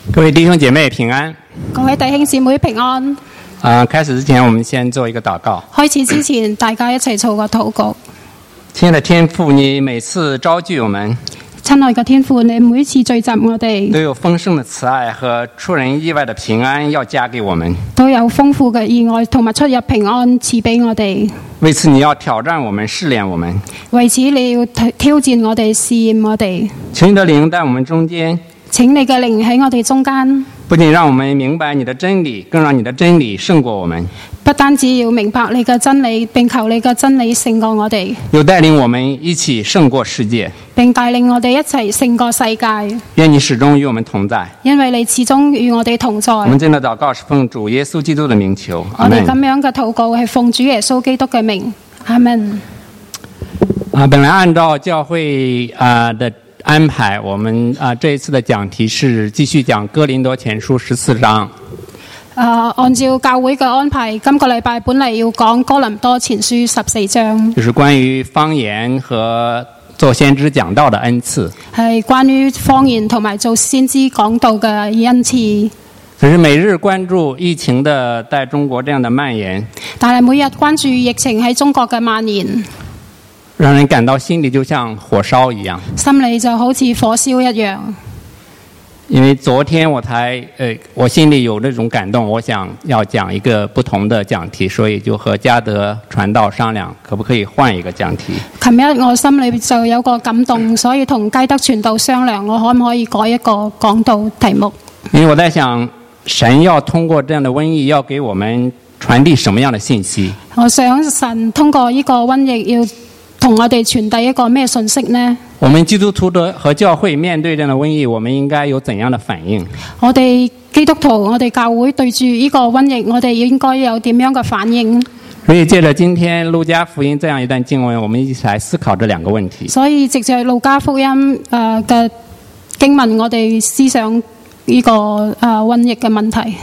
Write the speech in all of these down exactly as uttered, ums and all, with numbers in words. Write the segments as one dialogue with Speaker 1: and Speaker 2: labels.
Speaker 1: 各位弟兄姐妹平安。
Speaker 2: 各位弟兄姊妹平安。
Speaker 1: 呃，開始之前，我們先做一個禱告。
Speaker 2: 開始之前，大家一齊做個禱告。
Speaker 1: 親愛的天父，你每次召聚我們，
Speaker 2: 親愛嘅天父，你每次聚集我哋，
Speaker 1: 都有豐盛的慈愛和出人意外的平安要加給我們，
Speaker 2: 都有豐富嘅意外同埋出入平安賜俾我哋。
Speaker 1: 為此你要挑戰我們，試煉我們。
Speaker 2: 為此你要挑戰我哋，試驗我哋。
Speaker 1: 求你的靈在我們中間，
Speaker 2: 請你嘅靈喺我哋中間，
Speaker 1: 不僅讓我們明白你的真理，更讓你的真理勝過我們。
Speaker 2: 不單止要明白你嘅真理，並求你嘅真理勝過我哋，
Speaker 1: 又帶領我們一起勝過世界，
Speaker 2: 並帶領我哋一齊勝過世界。
Speaker 1: 願你始終與我們同在，
Speaker 2: 因為你始終與我哋同在。
Speaker 1: 我們真的禱告是奉主耶穌基督的名求，
Speaker 2: 我哋咁樣嘅禱告係奉主耶穌基督嘅名，阿們。
Speaker 1: 啊，本來按照教會啊的安排，我們啊這一次的講題是繼續講哥林多前書十四章。
Speaker 2: 啊，按照教會嘅安排，今個禮拜本嚟要講哥林多前書十四章，
Speaker 1: 就是關於方言和做先知講道的恩賜，
Speaker 2: 係關於方言同埋做先知講道嘅恩賜。
Speaker 1: 可是每日關注疫情的在中國這樣的蔓延，
Speaker 2: 但係每日關注疫情喺中國嘅蔓延，
Speaker 1: 讓人感到心裡就像火燒一樣，
Speaker 2: 心裡就好似火燒一樣。
Speaker 1: 因為昨天我才呃，我心裡有這種感動，我想要講一個不同的講題，所以就和嘉德傳道商量，可不可以換一個講題。
Speaker 2: 琴日我心裡就有個感動，所以同嘉德傳道商量，我可唔可以改一個講道題目。
Speaker 1: 因為我在想，神要通過這樣的瘟疫，要給我們傳遞什麼樣的信息？
Speaker 2: 我想神通過呢個瘟疫要同我哋傳遞一個咩信息呢？
Speaker 1: 我們基督徒的和教會面對這樣的瘟疫，我們應該有怎樣的反應？
Speaker 2: 我哋基督徒，我哋教會對住呢個瘟疫，我哋應該有點樣嘅反應？
Speaker 1: 所以借着今天路加福音這樣一段經文，我們一起來思考這兩個問題。
Speaker 2: 所以藉着路加福音誒嘅經文，我哋思想呢個誒瘟疫嘅問題。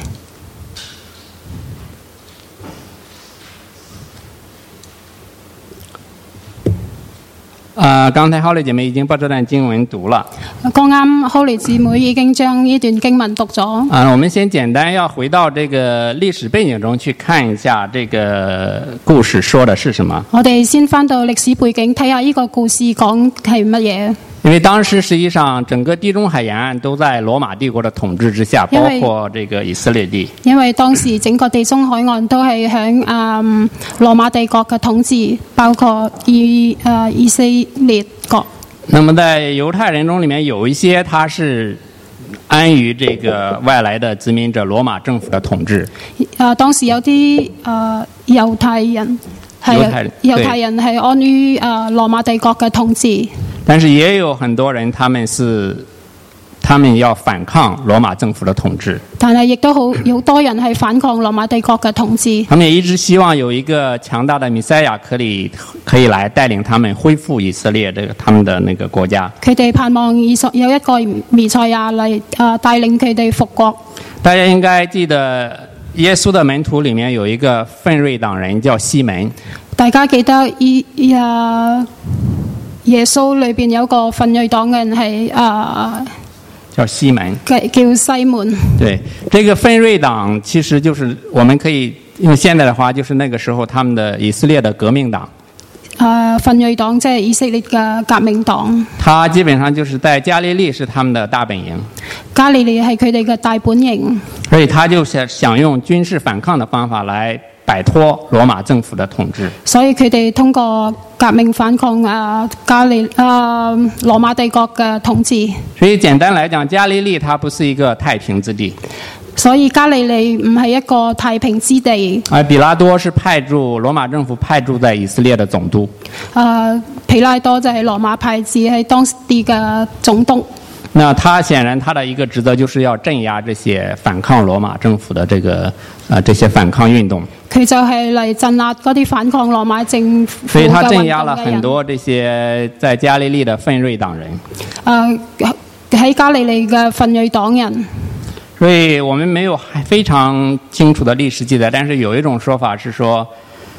Speaker 1: 呃，剛才 Holly 姐妹已經把這段經文讀了。
Speaker 2: 剛啱 Holly 姊妹已經將呢段經文讀咗。
Speaker 1: 啊、呃，我們先簡單要回到這個歷史背景中去看一下這個故事說的是什麼。
Speaker 2: 我哋先翻到歷史背景睇下呢個故事講係乜嘢。
Speaker 1: 因為當時實際上整個地中海沿岸都在羅馬帝國的統治之下，包括這個以色列地。
Speaker 2: 因為當時整個地中海岸都係響嗯羅馬帝國嘅統治，包括以誒、呃、以色列國。
Speaker 1: 那麼在猶太人中裏面有一些他是安於這個外來的殖民者羅馬政府的統治。
Speaker 2: 誒、呃、當時有啲誒、呃、猶太人係猶太人係安於誒、呃、羅馬帝國嘅統治。
Speaker 1: 但是也有很多人，他們是，他們要反抗羅馬政府的統治。
Speaker 2: 但係亦都好有多人係反抗羅馬帝國嘅統治。
Speaker 1: 他們也一直希望有一個強大的彌賽亞可以可以來帶領他們恢復以色列這個他們的那個國家。
Speaker 2: 佢哋盼望以所有一個彌賽亞嚟誒帶領佢哋復國。
Speaker 1: 大家應該記得耶穌的門徒裡面有一個奮銳黨人叫西門。
Speaker 2: 大家記得依依啊。耶穌裏邊有個奮銳黨嘅人係啊，
Speaker 1: 叫西門，
Speaker 2: 叫西門。
Speaker 1: 對，這個奮銳黨其實就是我們可以用現在的話，就是那個時候他們的以色列的革命黨。
Speaker 2: 啊，奮銳黨即係以色列嘅革命黨。他
Speaker 1: 基本上就是在加利利是他們的大本營。
Speaker 2: 加利利係佢哋嘅大本營。
Speaker 1: 所以他就想想用軍事反抗的方法來擺脫羅馬政府的統治。
Speaker 2: 所以佢哋通過革命反抗啊加利啊羅馬帝國嘅統治。
Speaker 1: 所以簡單來講，加利利它不是一個太平之地。
Speaker 2: 所以加利利唔係一個太平之地。
Speaker 1: 而比拉多是派駐羅馬政府派駐在以色列的總督。
Speaker 2: 啊，皮拉多就係羅馬派駐喺當地嘅總督。
Speaker 1: 那他顯然他的一個職責就是要鎮壓這些反抗羅馬政府的這個呃這些反抗運動。
Speaker 2: 佢就係嚟鎮壓嗰啲反抗羅馬政府嘅運動嘅人。所以他鎮壓了很多這些在加利利的奮銳黨人。誒喺加利利嘅奮銳黨人。
Speaker 1: 所以我們沒有非常清楚的歷史記載，但是有一種說法是說，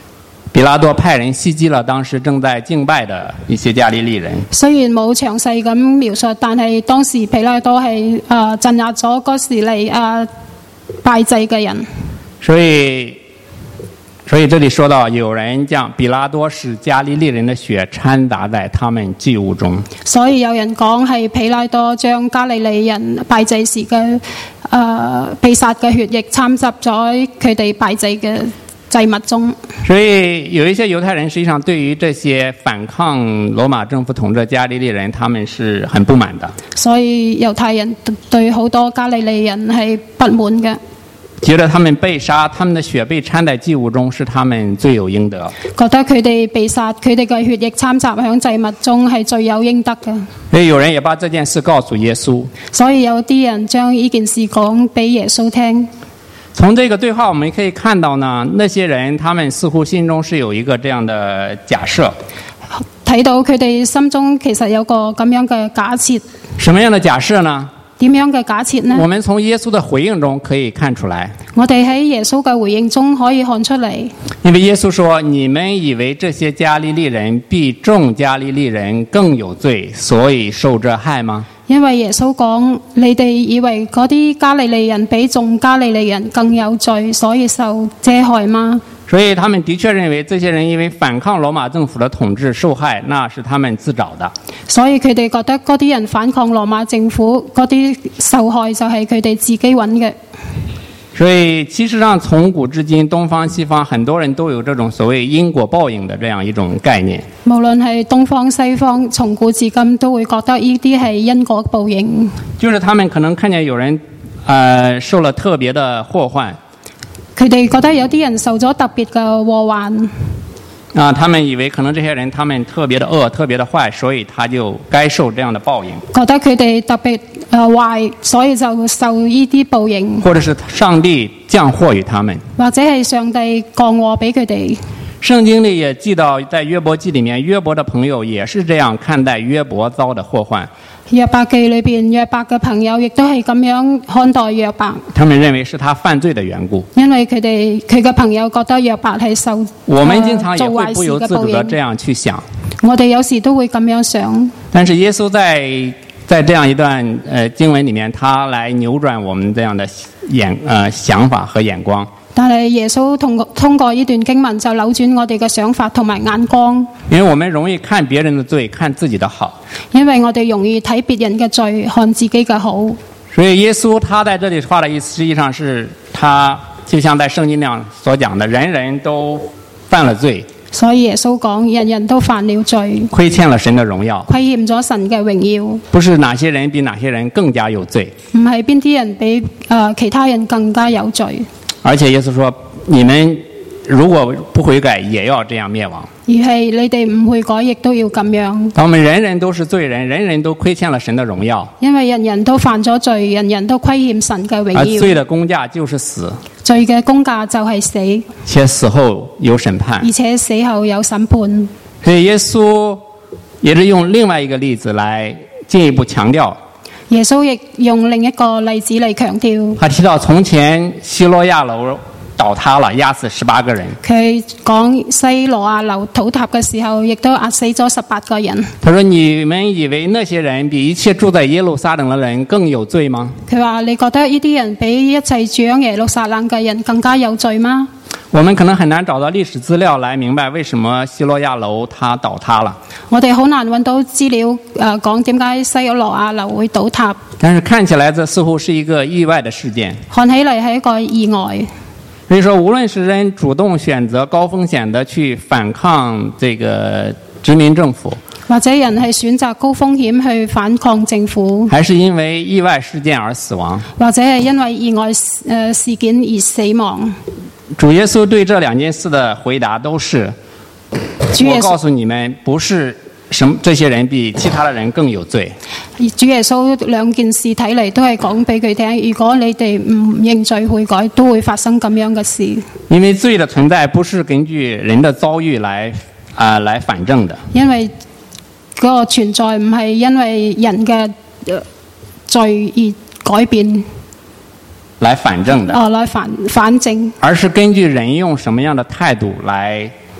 Speaker 1: 比拉多派人襲擊了當時正在敬拜的一些加利利人。
Speaker 2: 雖然冇詳細咁描述，但係當時比拉多係誒鎮壓咗嗰時嚟誒拜祭嘅人。
Speaker 1: 所以，所以這裡說到有人將比拉多使加利利人的血摻雜在他們祭物中。
Speaker 2: 所以有人講係比拉多將加利利人拜祭時嘅誒被殺嘅血液摻雜咗佢哋拜祭嘅祭物中。
Speaker 1: 所以有一些猶太人實際上對於這些反抗羅馬政府統治的加利利人，他們是很不滿的。
Speaker 2: 所以猶太人對好多加利利人係不滿嘅，
Speaker 1: 覺得他們被殺，他們的血被摻在祭物中，是他們罪有應得。
Speaker 2: 覺得佢哋被殺，佢哋嘅血液摻雜響祭物中係罪有應得嘅。
Speaker 1: 所以有人也把這件事告訴耶穌。
Speaker 2: 所以有啲人將呢件事講俾耶穌聽。
Speaker 1: 從這個對話我們可以看到呢，那些人他們似乎心中是有一個這樣的假設。
Speaker 2: 睇到佢哋心中其實有個咁樣嘅假設。
Speaker 1: 什麼樣的假設呢？
Speaker 2: 點樣嘅假設呢？
Speaker 1: 我們從耶穌的回應中可以看出來。
Speaker 2: 我哋喺耶穌嘅回應中可以看出嚟。
Speaker 1: 因為耶穌說：你們以為這些加利利人比眾加利利人更有罪，所以受這害嗎？
Speaker 2: 因為耶穌講，你哋以為嗰啲加利利人比眾加利利人更有罪，所以受這害嗎？
Speaker 1: 所以他們的確認為這些人因為反抗羅馬政府的統治受害，那是他們自找的。
Speaker 2: 所以佢哋覺得嗰啲人反抗羅馬政府，嗰啲受害就係佢哋自己揾嘅。
Speaker 1: 所以其實上從古至今，東方西方很多人都有這種所謂因果報應的這樣一種概念。
Speaker 2: 無論係東方西方，從古至今都會覺得呢啲係因果報應。
Speaker 1: 就是他們可能看見有人，呃，受了特別的禍患。
Speaker 2: 佢哋覺得有啲人受咗特別嘅禍患。
Speaker 1: 啊，他們以為可能這些人他們特別的惡，特別的壞，所以他就該受這樣的報應。
Speaker 2: 覺得佢哋特別誒壞，所以就受呢啲報應。或者是
Speaker 1: 上帝降禍於他們，
Speaker 2: 或者係上帝降禍俾佢哋。
Speaker 1: 聖經裏也記到，在約伯記裏面，約伯的朋友也是這樣看待約伯遭的禍患。
Speaker 2: 約伯記裏邊，約伯嘅朋友亦都係咁樣看待約伯。
Speaker 1: 他們認為是他犯罪的緣故。
Speaker 2: 因為佢哋佢嘅朋友覺得約伯係受
Speaker 1: 我們經常也會不由自主地這樣去想。
Speaker 2: 我哋有時都會咁樣想。
Speaker 1: 但是耶穌在在這樣一段呃經文裏面，他來扭轉我們這樣的眼呃想法和眼光。
Speaker 2: 但係耶穌通過通過呢段經文就扭轉我哋嘅想法同埋眼光。
Speaker 1: 因為我們容易看別人的罪，看自己的好。
Speaker 2: 因為我哋容易睇別人嘅罪，看自己嘅好。
Speaker 1: 所以耶穌他在這裏話的意思，實際上是他就像在聖經上所講的，人人都犯了罪。
Speaker 2: 所以耶穌講，人人都犯了罪，
Speaker 1: 虧欠了神的榮耀，
Speaker 2: 虧欠咗神嘅榮耀。
Speaker 1: 不是哪些人比哪些人更加有罪，
Speaker 2: 唔係邊啲人比誒、呃、其他人更加有罪。
Speaker 1: 而且耶穌說，你們如果不悔改，也要這樣滅亡。
Speaker 2: 而係你哋唔悔改，亦都要咁樣。
Speaker 1: 我們人人都是罪人，人人都虧欠了神的榮耀。
Speaker 2: 因為人人都犯咗罪，人人都虧欠神嘅榮耀。
Speaker 1: 而罪的工價就是死。
Speaker 2: 罪嘅工價就係死。
Speaker 1: 且死後有審判。
Speaker 2: 而且死後有審判。
Speaker 1: 所以耶穌也是用另外一個例子來進一步強調。
Speaker 2: 耶穌亦用另一個例子嚟強調。
Speaker 1: 他提到從前西羅亞樓倒塌了，壓死十八個人。
Speaker 2: 佢講西羅亞樓倒塌嘅時候，亦都壓死咗十八個人。
Speaker 1: 他說：你們以為那些人比一切住在耶路撒冷的人更有罪嗎？
Speaker 2: 佢話：你覺得呢啲人比一切住喺耶路撒冷嘅人更加有罪嗎？
Speaker 1: 我們可能很難找到歷史資料來明白為什麼西羅亞樓它倒塌了。
Speaker 2: 我哋好難揾到資料誒講點解西羅亞樓會倒塌。
Speaker 1: 但是看起來這似乎是一個意外的事件。
Speaker 2: 看起嚟係一個意外。
Speaker 1: 所以說，無論是人主動選擇高風險的去反抗這個殖民政府，
Speaker 2: 或者人係選擇高風險去反抗政府，
Speaker 1: 還是因為意外事件而死亡，
Speaker 2: 或者係因為意外誒事件而死亡。
Speaker 1: 主耶穌對這兩件事的回答都是：我告訴你們，不是什麼這些人比其他的人更有罪。
Speaker 2: 主耶穌兩件事睇嚟都係講俾佢聽，如果你哋唔認罪悔改，都會發生咁樣嘅事。
Speaker 1: 因為罪的存在不是根據人的遭遇來啊、呃、來反證的。因為
Speaker 2: 嗰個存在唔係因為人嘅罪而改變。
Speaker 1: 來反證的，
Speaker 2: 哦，來反反證，
Speaker 1: 而是根據人用什麼樣的態度來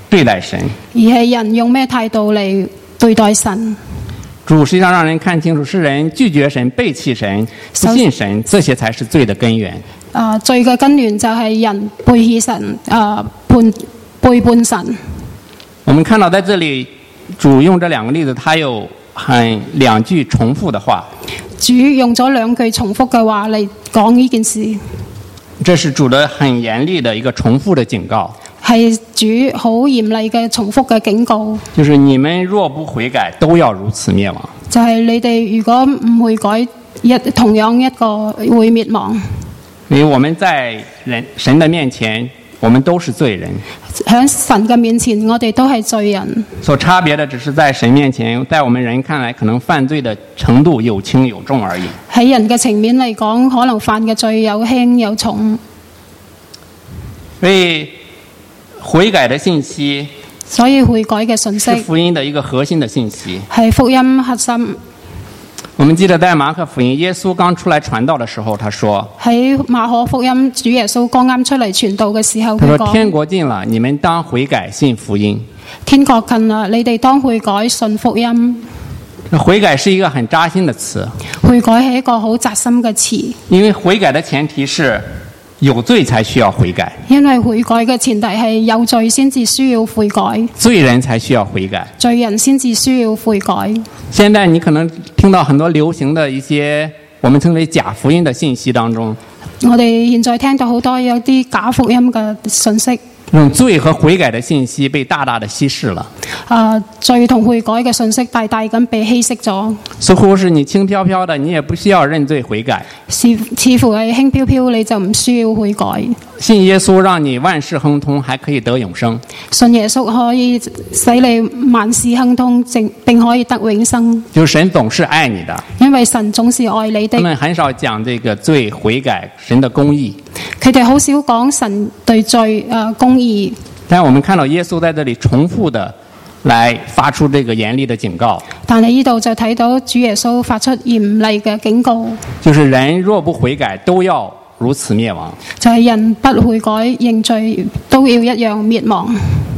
Speaker 1: 对待神，
Speaker 2: 而係人用咩態度嚟對待神。
Speaker 1: 主實際上讓人看清楚，是人拒絕神、背棄神、不信神，這些才是罪的根源。
Speaker 2: 啊、呃，罪嘅根源就係人背棄神，啊、呃，叛背叛神。
Speaker 1: 我們看到在這裡，主用這兩個例子，他有很兩句重複的話。
Speaker 2: 主用咗兩句重複嘅話嚟講呢件事。
Speaker 1: 這是主的很嚴厲的一個重複的警告。
Speaker 2: 係主好嚴厲嘅重複嘅警告。
Speaker 1: 就是你們若不悔改，都要如此滅亡。
Speaker 2: 就係你哋如果唔悔改，一同樣一個會滅亡。
Speaker 1: 因為我們在人神的面前，我們都是罪人。
Speaker 2: 喺神嘅面前，我哋都係罪人。
Speaker 1: 所差別的只是在神面前，在我們人看來，可能犯罪的程度有輕有重而已。
Speaker 2: 喺人嘅情面嚟講，可能犯嘅罪有輕有重。
Speaker 1: 所以悔改的信息，
Speaker 2: 所以悔改嘅信息
Speaker 1: 是福音的一個核心的信息，
Speaker 2: 係福音核心。
Speaker 1: 我們記得在馬可福音，耶穌剛出來傳道的時候，他說：
Speaker 2: 喺馬可福音，主耶穌剛啱出嚟傳道嘅時候，
Speaker 1: 佢說：天國近了，你們當悔改，信福音。
Speaker 2: 天國近了，你哋當悔改，信福音。
Speaker 1: 悔改是一個很扎心的詞，
Speaker 2: 悔改係一個好扎心嘅詞，
Speaker 1: 因為悔改的前提是有罪才需要悔改，
Speaker 2: 因為悔改嘅前提係有罪先至需要悔改，
Speaker 1: 罪人才需要悔改，
Speaker 2: 罪人先至需要悔改。
Speaker 1: 現在你可能聽到很多流行的一些我們稱為假福音的信息當中，
Speaker 2: 我哋現在聽到好多有啲假福音嘅信息，
Speaker 1: 用罪和悔改的信息被大大的稀釋了。
Speaker 2: 啊，罪同悔改嘅信息大大咁被稀釋咗。
Speaker 1: 似乎是你輕飄飄的，你也不需要認罪悔改。
Speaker 2: 似似乎係輕飄飄，你就唔需要悔改。
Speaker 1: 信耶穌讓你萬事亨通，還可以得永生。
Speaker 2: 信耶穌可以使你萬事亨通，並可以得永生。
Speaker 1: 就是神總是愛你的，
Speaker 2: 因為神總是愛你的。
Speaker 1: 他們很少講這個罪悔改神的公義。
Speaker 2: 佢哋好少講神對罪誒、呃、公義。
Speaker 1: 但我們看到耶穌在這裡重複的來發出這個嚴厲的警告。
Speaker 2: 但係呢度就睇到主耶穌發出嚴厲嘅警告，
Speaker 1: 就是人若不悔改，都要如此滅亡。
Speaker 2: 就係人不悔改認罪，都要一樣滅亡。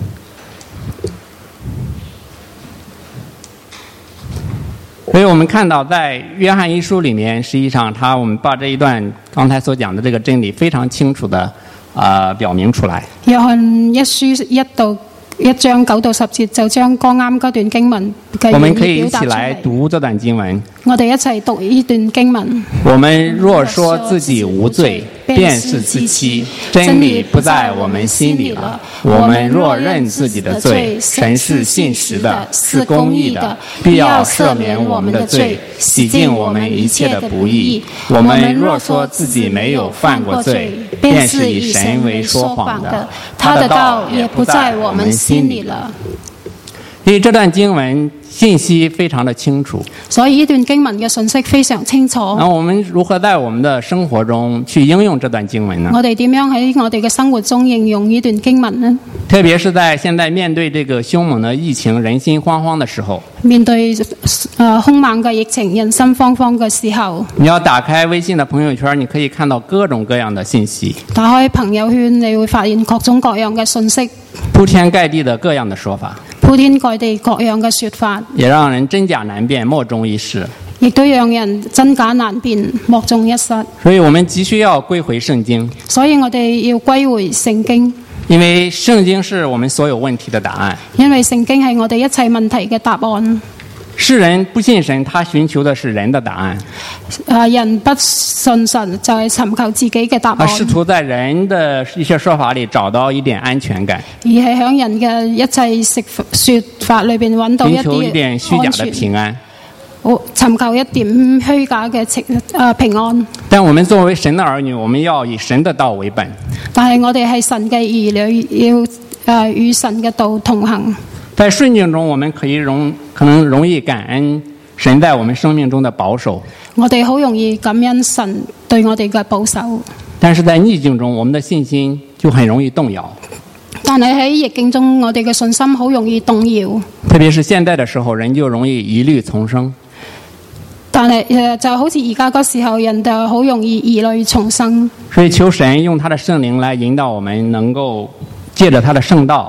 Speaker 1: 所以我們看到在約翰一書裡面，實際上他我們把這一段剛才所講的這個真理非常清楚的呃表明出來。
Speaker 2: 約翰一書一到一章九到十節就將剛啱嗰段經文嘅
Speaker 1: 我們可以一起來讀這段經文。
Speaker 2: 我哋一齊讀呢段經文。
Speaker 1: 我們若說自己無罪，便是自欺，真理不在我們心裡了。我們若認自己的罪，神是信實的，是公義的，必要赦免我們的罪，洗淨我們一切的不義。我們若說自己沒有犯過罪，便是以神為說謊的，他的道也不在我們心裡了。所以這段經文信息非常的清楚，
Speaker 2: 所以呢段經文嘅信息非常清楚。
Speaker 1: 那我們如何在我們的生活中去應用這段經文呢？
Speaker 2: 我哋點樣喺我哋嘅生活中應用呢段經文呢？
Speaker 1: 特別是在現在面對這個兇猛的疫情，人心惶惶的時候，
Speaker 2: 面對誒兇猛嘅疫情，人心惶惶嘅時候，
Speaker 1: 你要打開微信的朋友圈，你可以看到各種各樣的信息。
Speaker 2: 打開朋友圈，你會發現各種各樣嘅信息，
Speaker 1: 鋪天蓋地的各樣的說法，
Speaker 2: 鋪天蓋地各樣嘅說法，
Speaker 1: 也讓人真假難辨，莫衷一是。
Speaker 2: 亦都讓人真假難辨，莫衷一是。
Speaker 1: 所以我們急需要歸回聖經。
Speaker 2: 所以我哋要歸回聖經，
Speaker 1: 因為聖經是我們所有問題的答案。
Speaker 2: 因為聖經係我哋一切問題嘅答案。
Speaker 1: 世人不信神，他尋求的是人的答案。
Speaker 2: 啊，人不信神就係尋求自己嘅答案。
Speaker 1: 他試圖在人的一些說法裏找到一點安全感，
Speaker 2: 而係響人嘅一切說法裏邊揾到一啲
Speaker 1: 尋求一點虛假的平安。
Speaker 2: 尋求一點虛假嘅情啊平安。
Speaker 1: 但我們作為神的兒女，我們要以神的道為本。
Speaker 2: 但係我哋係神嘅兒女，要誒、呃、與神嘅道同行。
Speaker 1: 在順境中，我們可以容可能容易感恩神在我們生命中的保守。
Speaker 2: 我哋好容易感恩神對我哋嘅保守。
Speaker 1: 但是在逆境中，我們的信心就很容易動搖。
Speaker 2: 但係喺逆境中，我哋嘅信心好容易動搖。
Speaker 1: 特別是現在的時候，人就容易疑慮叢生。
Speaker 2: 但係誒，就好似而家嗰時候，人就好容易疑慮叢生。
Speaker 1: 所以求神用他的聖靈來引導我們，能夠借着他的聖道，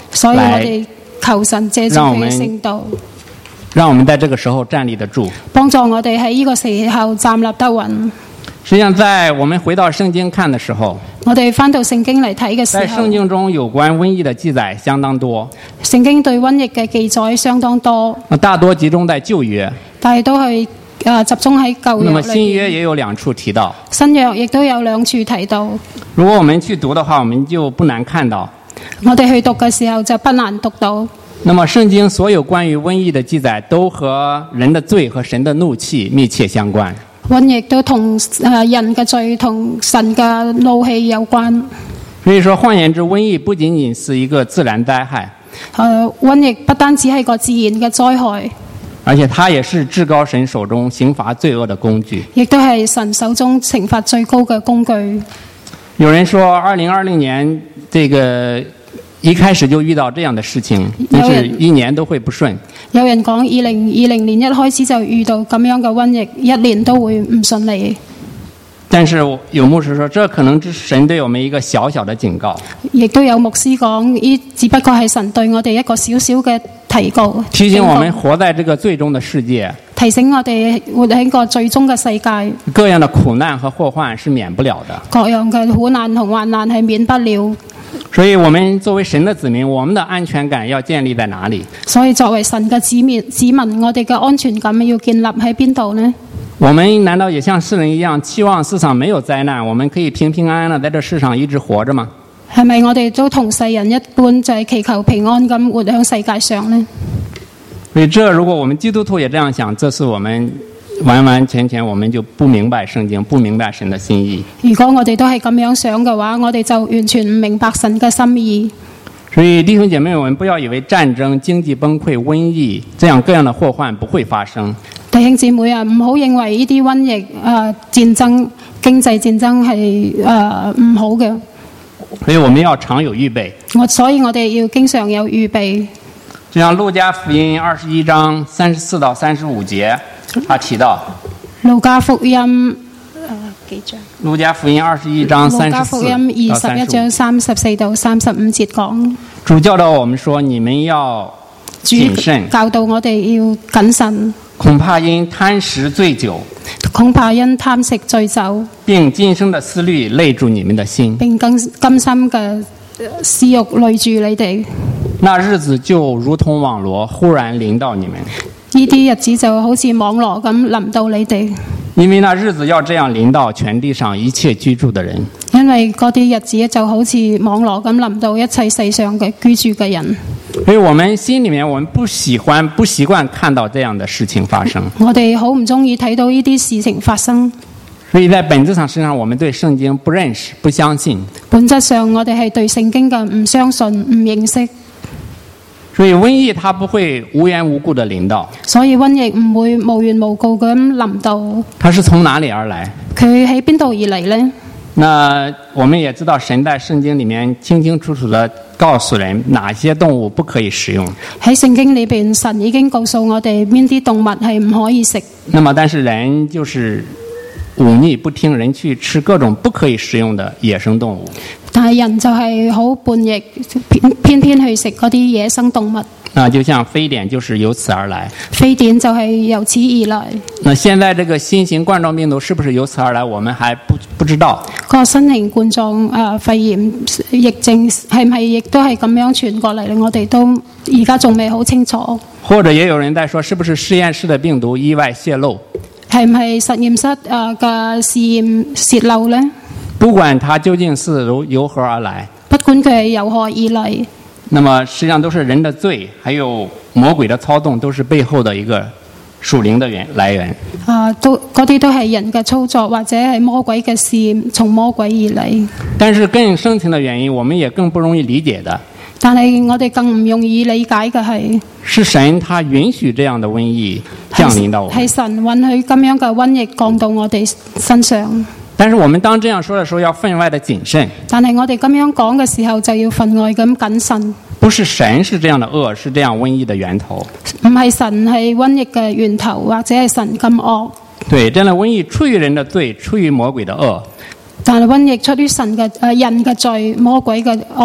Speaker 2: 所以我哋求神借助佢嘅聖道，
Speaker 1: 讓我們在這個時候站立得住，
Speaker 2: 幫助我哋喺呢個時候站立得穩。
Speaker 1: 實際上在我們回到聖經看的時候，
Speaker 2: 我哋翻到聖經嚟睇嘅時候，
Speaker 1: 在聖經中有關瘟疫的記載相當多，
Speaker 2: 聖經對瘟疫嘅記載相當多，
Speaker 1: 大多集中在舊約，
Speaker 2: 但係都係誒集中喺舊約裏面。
Speaker 1: 那麼新約也有兩處提到，
Speaker 2: 新約亦都有兩處提到。
Speaker 1: 如果我們去讀的話，我們就不難看到，
Speaker 2: 我哋去讀嘅時候就不難讀到。
Speaker 1: 那麼聖經所有關於瘟疫的記載都和人的罪和神的怒氣密切相關。
Speaker 2: 瘟疫都同誒人嘅罪同神嘅怒氣有關。
Speaker 1: 所以說換言之，瘟疫不僅僅是一個自然災害，
Speaker 2: 誒瘟疫不單止係個自然嘅災害，
Speaker 1: 而且它也是至高神手中刑罰罪惡的工具，
Speaker 2: 亦都係神手中懲罰最高嘅工具。
Speaker 1: 有人說二零二零年這個一開始就遇到這樣的事情，但是一年都會不順。
Speaker 2: 有人講二零二零年一開始就遇到咁樣嘅瘟疫，一年都會唔順利。
Speaker 1: 但是有牧師說，這可能是神對我們一個小小的警告。
Speaker 2: 亦都有牧師講，呢只不過係神對我哋一個小小嘅提告，
Speaker 1: 提醒我們活在這個最終的世界，
Speaker 2: 提醒我哋活喺一個最終嘅世界，
Speaker 1: 各樣的苦難和禍患是免不了的，
Speaker 2: 各樣嘅苦難同患難係免不了。
Speaker 1: 所以我們作為神的子民，我們的安全感要建立在哪裡？
Speaker 2: 所以作為神嘅子民，子民我哋嘅安全感要建立喺邊度呢？
Speaker 1: 我們難道也像世人一樣，期望世上沒有災難，我們可以平平安安的在這世上一直活着嗎？
Speaker 2: 係咪我哋都同世人一般，就係祈求平安咁活喺世界上呢？
Speaker 1: 所以這如果我們基督徒也這樣想，這是我們完完全全我們就不明白聖經，不明白神的心意。
Speaker 2: 如果我哋都係咁樣想嘅話，我哋就完全唔明白神嘅心意。
Speaker 1: 所以弟兄姐妹，我們不要以為戰爭、經濟崩潰、瘟疫這樣各樣的禍患不會發生。
Speaker 2: 弟兄姊妹啊，唔好認為呢啲瘟疫、呃、戰爭、經濟戰爭係誒唔好嘅。
Speaker 1: 所以我們要常有預備。
Speaker 2: 我所以我哋要經常有預備。
Speaker 1: 就像路加福音二十一章三十四到三十五節，他提到。
Speaker 2: 路加福音誒、呃、幾章？
Speaker 1: 路加福音二十一章三十四到三十五。
Speaker 2: 路加福音二十一章三十四到三十五節講。
Speaker 1: 主教導我們說，你們要謹慎。
Speaker 2: 教導我哋要謹慎。
Speaker 1: 恐怕因貪食醉酒，
Speaker 2: 恐怕因貪食醉酒，
Speaker 1: 並今生的思慮累住你們的心，
Speaker 2: 並更今生嘅私欲累住你哋。
Speaker 1: 那日子就如同網羅，忽然臨到你們。
Speaker 2: 呢啲日子就好似網羅咁臨到你哋。
Speaker 1: 因為那日子要這樣臨到全地上一切居住的人。
Speaker 2: 因為嗰啲日子就好似網羅咁臨到一切世上嘅居住嘅人。
Speaker 1: 所以我們心裏面，我們不喜歡、不習慣看到這樣的事情發生。
Speaker 2: 我哋好唔中意睇到呢啲事情發生。
Speaker 1: 所以在本質上，實際上我們對聖經不認識、不相信。
Speaker 2: 本質上，我哋係對聖經嘅唔相信、唔認識。
Speaker 1: 所以瘟疫它不會無緣無故的臨到。
Speaker 2: 所以瘟疫唔會無緣無故咁臨到。
Speaker 1: 它是從哪裡而來？
Speaker 2: 佢喺邊度而嚟呢？
Speaker 1: 那我們也知道，神在聖經裡面清清楚楚的告訴人哪些動物不可以食用。
Speaker 2: 喺聖經裏邊，神已經告訴我哋邊啲動物係唔可以食。
Speaker 1: 那麼，但是人就是忤逆不聽，人去吃各種不可以食用的野生動物。
Speaker 2: 但係人就係好叛逆，偏偏偏去食嗰啲野生動物。
Speaker 1: 那就像非典就是由此而來。
Speaker 2: 非典就係由此而來。
Speaker 1: 那現在這個新型冠狀病毒是不是由此而來？我們還不不知道。
Speaker 2: 個新型冠狀誒肺炎疫症係唔係亦都係咁樣傳過嚟？我哋都而家仲未好清楚。或
Speaker 1: 者也有人在說，是不是實驗室的病毒意外泄露？
Speaker 2: 係唔係實驗室誒嘅試驗泄漏呢？
Speaker 1: 不管它究竟是由由何而來，
Speaker 2: 不管佢係由何而嚟。
Speaker 1: 那麼實際上都是人的罪，還有魔鬼的操縱，都是背後的一個屬靈的源來源。
Speaker 2: 啊，都嗰啲都係人嘅操作，或者係魔鬼嘅試驗，從魔鬼而嚟。
Speaker 1: 但是更深層的原因，我們也更不容易理解的。
Speaker 2: 但係我哋更唔容易理解嘅係，
Speaker 1: 是神他允許這樣的瘟疫降臨到我們。
Speaker 2: 係神允許咁樣嘅瘟疫降到我哋身上。
Speaker 1: 但是我們當這樣說的時候，要分外的謹慎。
Speaker 2: 但係我哋咁樣講嘅時候，就要分外咁謹慎。
Speaker 1: 不是神是這樣的惡，是這樣瘟疫的源頭。
Speaker 2: 唔係神係瘟疫嘅源頭，或者係神咁惡。
Speaker 1: 對，這樣的瘟疫出於人的罪，出於魔鬼的惡。
Speaker 2: 但係瘟疫出於神嘅誒人嘅罪，魔鬼嘅惡。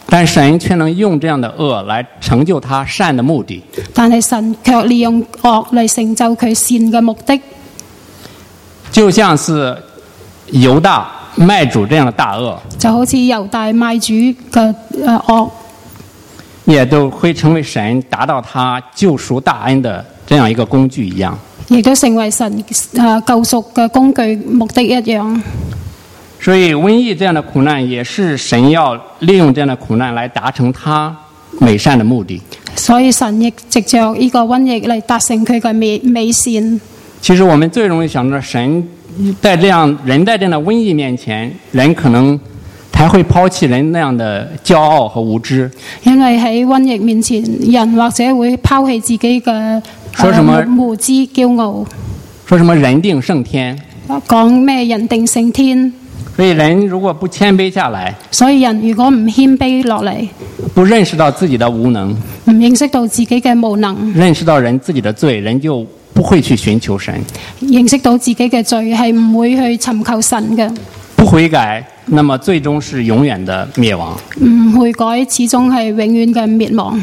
Speaker 1: 但神卻能用這樣的惡來成就他善的目的。
Speaker 2: 但係神卻利用惡嚟成就佢善嘅目的。
Speaker 1: 就像是猶大賣主這樣的大惡，
Speaker 2: 就好似猶大賣主嘅誒惡，
Speaker 1: 也都會成為神達到他救贖大恩的這樣一個工具一樣。
Speaker 2: 亦都成為神誒救贖嘅工具目的一樣。
Speaker 1: 所以瘟疫這樣的苦難也是神要利用這樣的苦難來達成他美善的目的。
Speaker 2: 所以神亦藉着呢個瘟疫嚟達成佢嘅美美善。
Speaker 1: 其實我們最容易想到，神在這樣人在這樣的瘟疫面前，人可能才會拋棄人那樣的驕傲和無知。
Speaker 2: 因為喺瘟疫面前，人或者會拋棄自己嘅
Speaker 1: 說什麼、呃、
Speaker 2: 無知驕傲，
Speaker 1: 說什麼人定勝天，
Speaker 2: 講咩人定勝天。
Speaker 1: 所以人如果不謙卑下來，
Speaker 2: 所以人如果唔謙卑落嚟，
Speaker 1: 不認識到自己的無能，
Speaker 2: 唔認識到自己嘅無能，
Speaker 1: 認識到人自己的罪，人就不會去尋求神。
Speaker 2: 認識到自己嘅罪係唔會去尋求神嘅。
Speaker 1: 不悔改，那麼最終是永遠的滅亡。
Speaker 2: 唔悔改，始終係永遠嘅滅亡。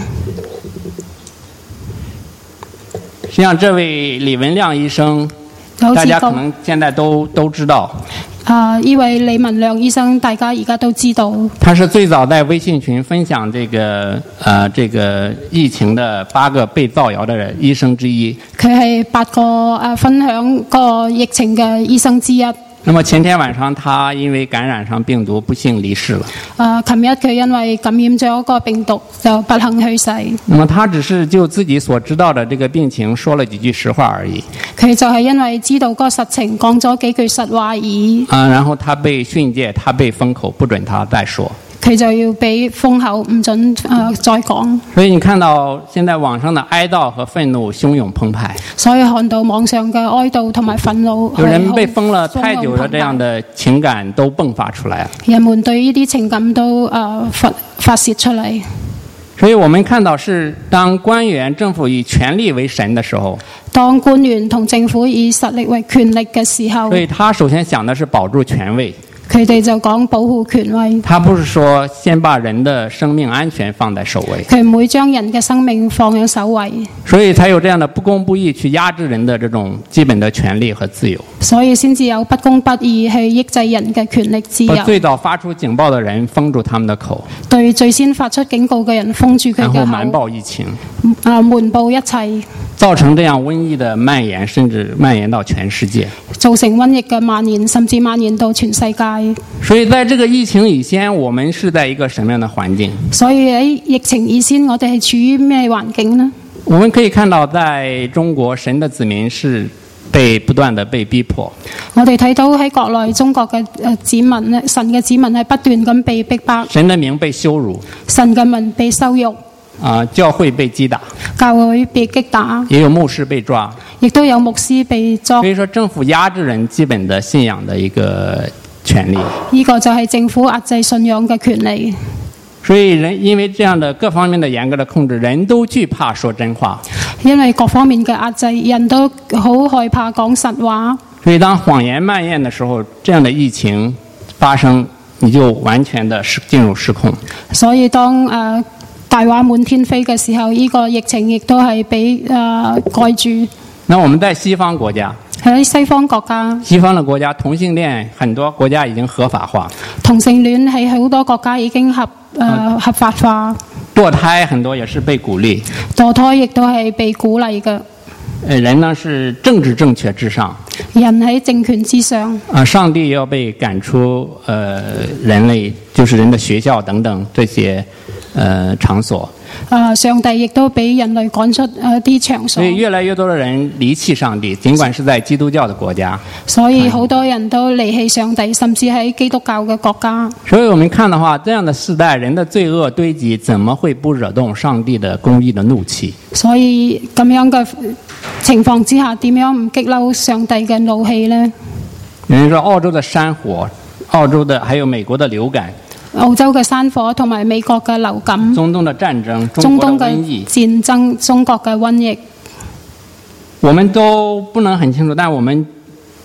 Speaker 1: 實際上，這位李文亮醫生，大家可能現在都都知道。
Speaker 2: 啊！呢位李文亮醫生，大家而家都知道。
Speaker 1: 他是最早在微信群分享這個呃這個疫情的八個被造謠的醫生之一。
Speaker 2: 佢係八個誒分享個疫情嘅醫生之一。
Speaker 1: 那麼前天晚上，他因為感染上病毒，不幸離世了。
Speaker 2: 誒，琴日佢因為感染咗個病毒，就不幸去世。
Speaker 1: 那麼他只是就自己所知道的這個病情，說了幾句實話而已。
Speaker 2: 佢就係因為知道個實情，講咗幾句實話而已。
Speaker 1: 啊，然後他被訓誡，他被封口，不准他再說。
Speaker 2: 佢就要俾封口，唔准誒、呃、再講。
Speaker 1: 所以你看到現在網上的哀悼和憤怒洶湧澎湃。
Speaker 2: 所以看到網上嘅哀悼同埋憤怒，
Speaker 1: 有人被封了太久的這樣的情感都迸發出來了。
Speaker 2: 人們對呢啲情感都誒、呃、發發洩出嚟。
Speaker 1: 所以我們看到是當官員政府以權力為神的時候，
Speaker 2: 當官員同政府以實力為權力嘅時候，
Speaker 1: 所以他首先想的是保住權位。
Speaker 2: 佢哋就講保護權威。他
Speaker 1: 不是說先把人的生命安全放在首位。
Speaker 2: 佢唔會將人嘅生命放喺首位。
Speaker 1: 所以才有這樣的不公不義去壓制人的這種基本的權利和自由。
Speaker 2: 所以先至有不公不義去抑制人嘅權力自由。
Speaker 1: 最早發出警報的人封住他們的口。
Speaker 2: 對最先發出警告嘅人封住佢嘅口。
Speaker 1: 然後瞞報疫情。
Speaker 2: 啊，瞞報一切。
Speaker 1: 造成這樣瘟疫的蔓延，甚至蔓延到全世界。
Speaker 2: 造成瘟疫嘅蔓延，甚至蔓延到全世界。
Speaker 1: 所以在這個疫情以前，我們是在一個什麼樣的環境？
Speaker 2: 所以喺疫情以前，我哋係處於咩環境呢？
Speaker 1: 我們可以看到，在中國，神的子民是被不斷的被逼迫。
Speaker 2: 我哋睇到喺國內中國嘅誒子民咧，神嘅子民係不斷咁被逼迫。
Speaker 1: 神的名被羞辱。
Speaker 2: 神嘅民被羞辱。
Speaker 1: 啊、呃，教會被擊打，
Speaker 2: 教會被擊打，
Speaker 1: 也有牧師被抓，
Speaker 2: 亦都有牧師被抓。
Speaker 1: 所以說，政府壓制人基本的信仰的一個權利。
Speaker 2: 呢個就係政府壓制信仰嘅權利。
Speaker 1: 所以人因為這樣的各方面的嚴格的控制，人都懼怕說真話。
Speaker 2: 因為各方面嘅壓制，人都好害怕講實話。
Speaker 1: 所以當謊言蔓延的時候，這樣的疫情發生，你就完全的失進入失控。所以當誒。呃大話滿天飛嘅時候，呢、這個疫情亦都係俾誒蓋住。那我們在西方國家，喺西方國家，西方的國家同性戀很多國家已經合法化。同性戀喺好多國家已經合誒、呃、合法化。墮胎很多也是被鼓勵。墮胎亦都係被鼓勵嘅。誒，人呢是政治正確之上。人喺政權之上。啊，上帝要被趕出誒、呃、人類，就是人的學校等等這些。呃，場所。啊，上帝亦都俾人類趕出一啲場所。所以越來越多的人離棄上帝，儘管是在基督教的國家。所以好多人都離棄上帝，甚至喺基督教嘅國家。所以我們看的話，這樣的世代，人的罪惡堆積，怎麼會不惹動上帝的公義的怒氣？所以咁樣嘅情況之下，點樣唔激嬲上帝嘅怒氣呢？有人說澳洲的山火，澳洲的還有美國的流感。澳洲嘅山火同埋美國嘅流感，中東嘅戰爭，中東嘅戰爭，中國嘅瘟疫，我們都不能很清楚，但我們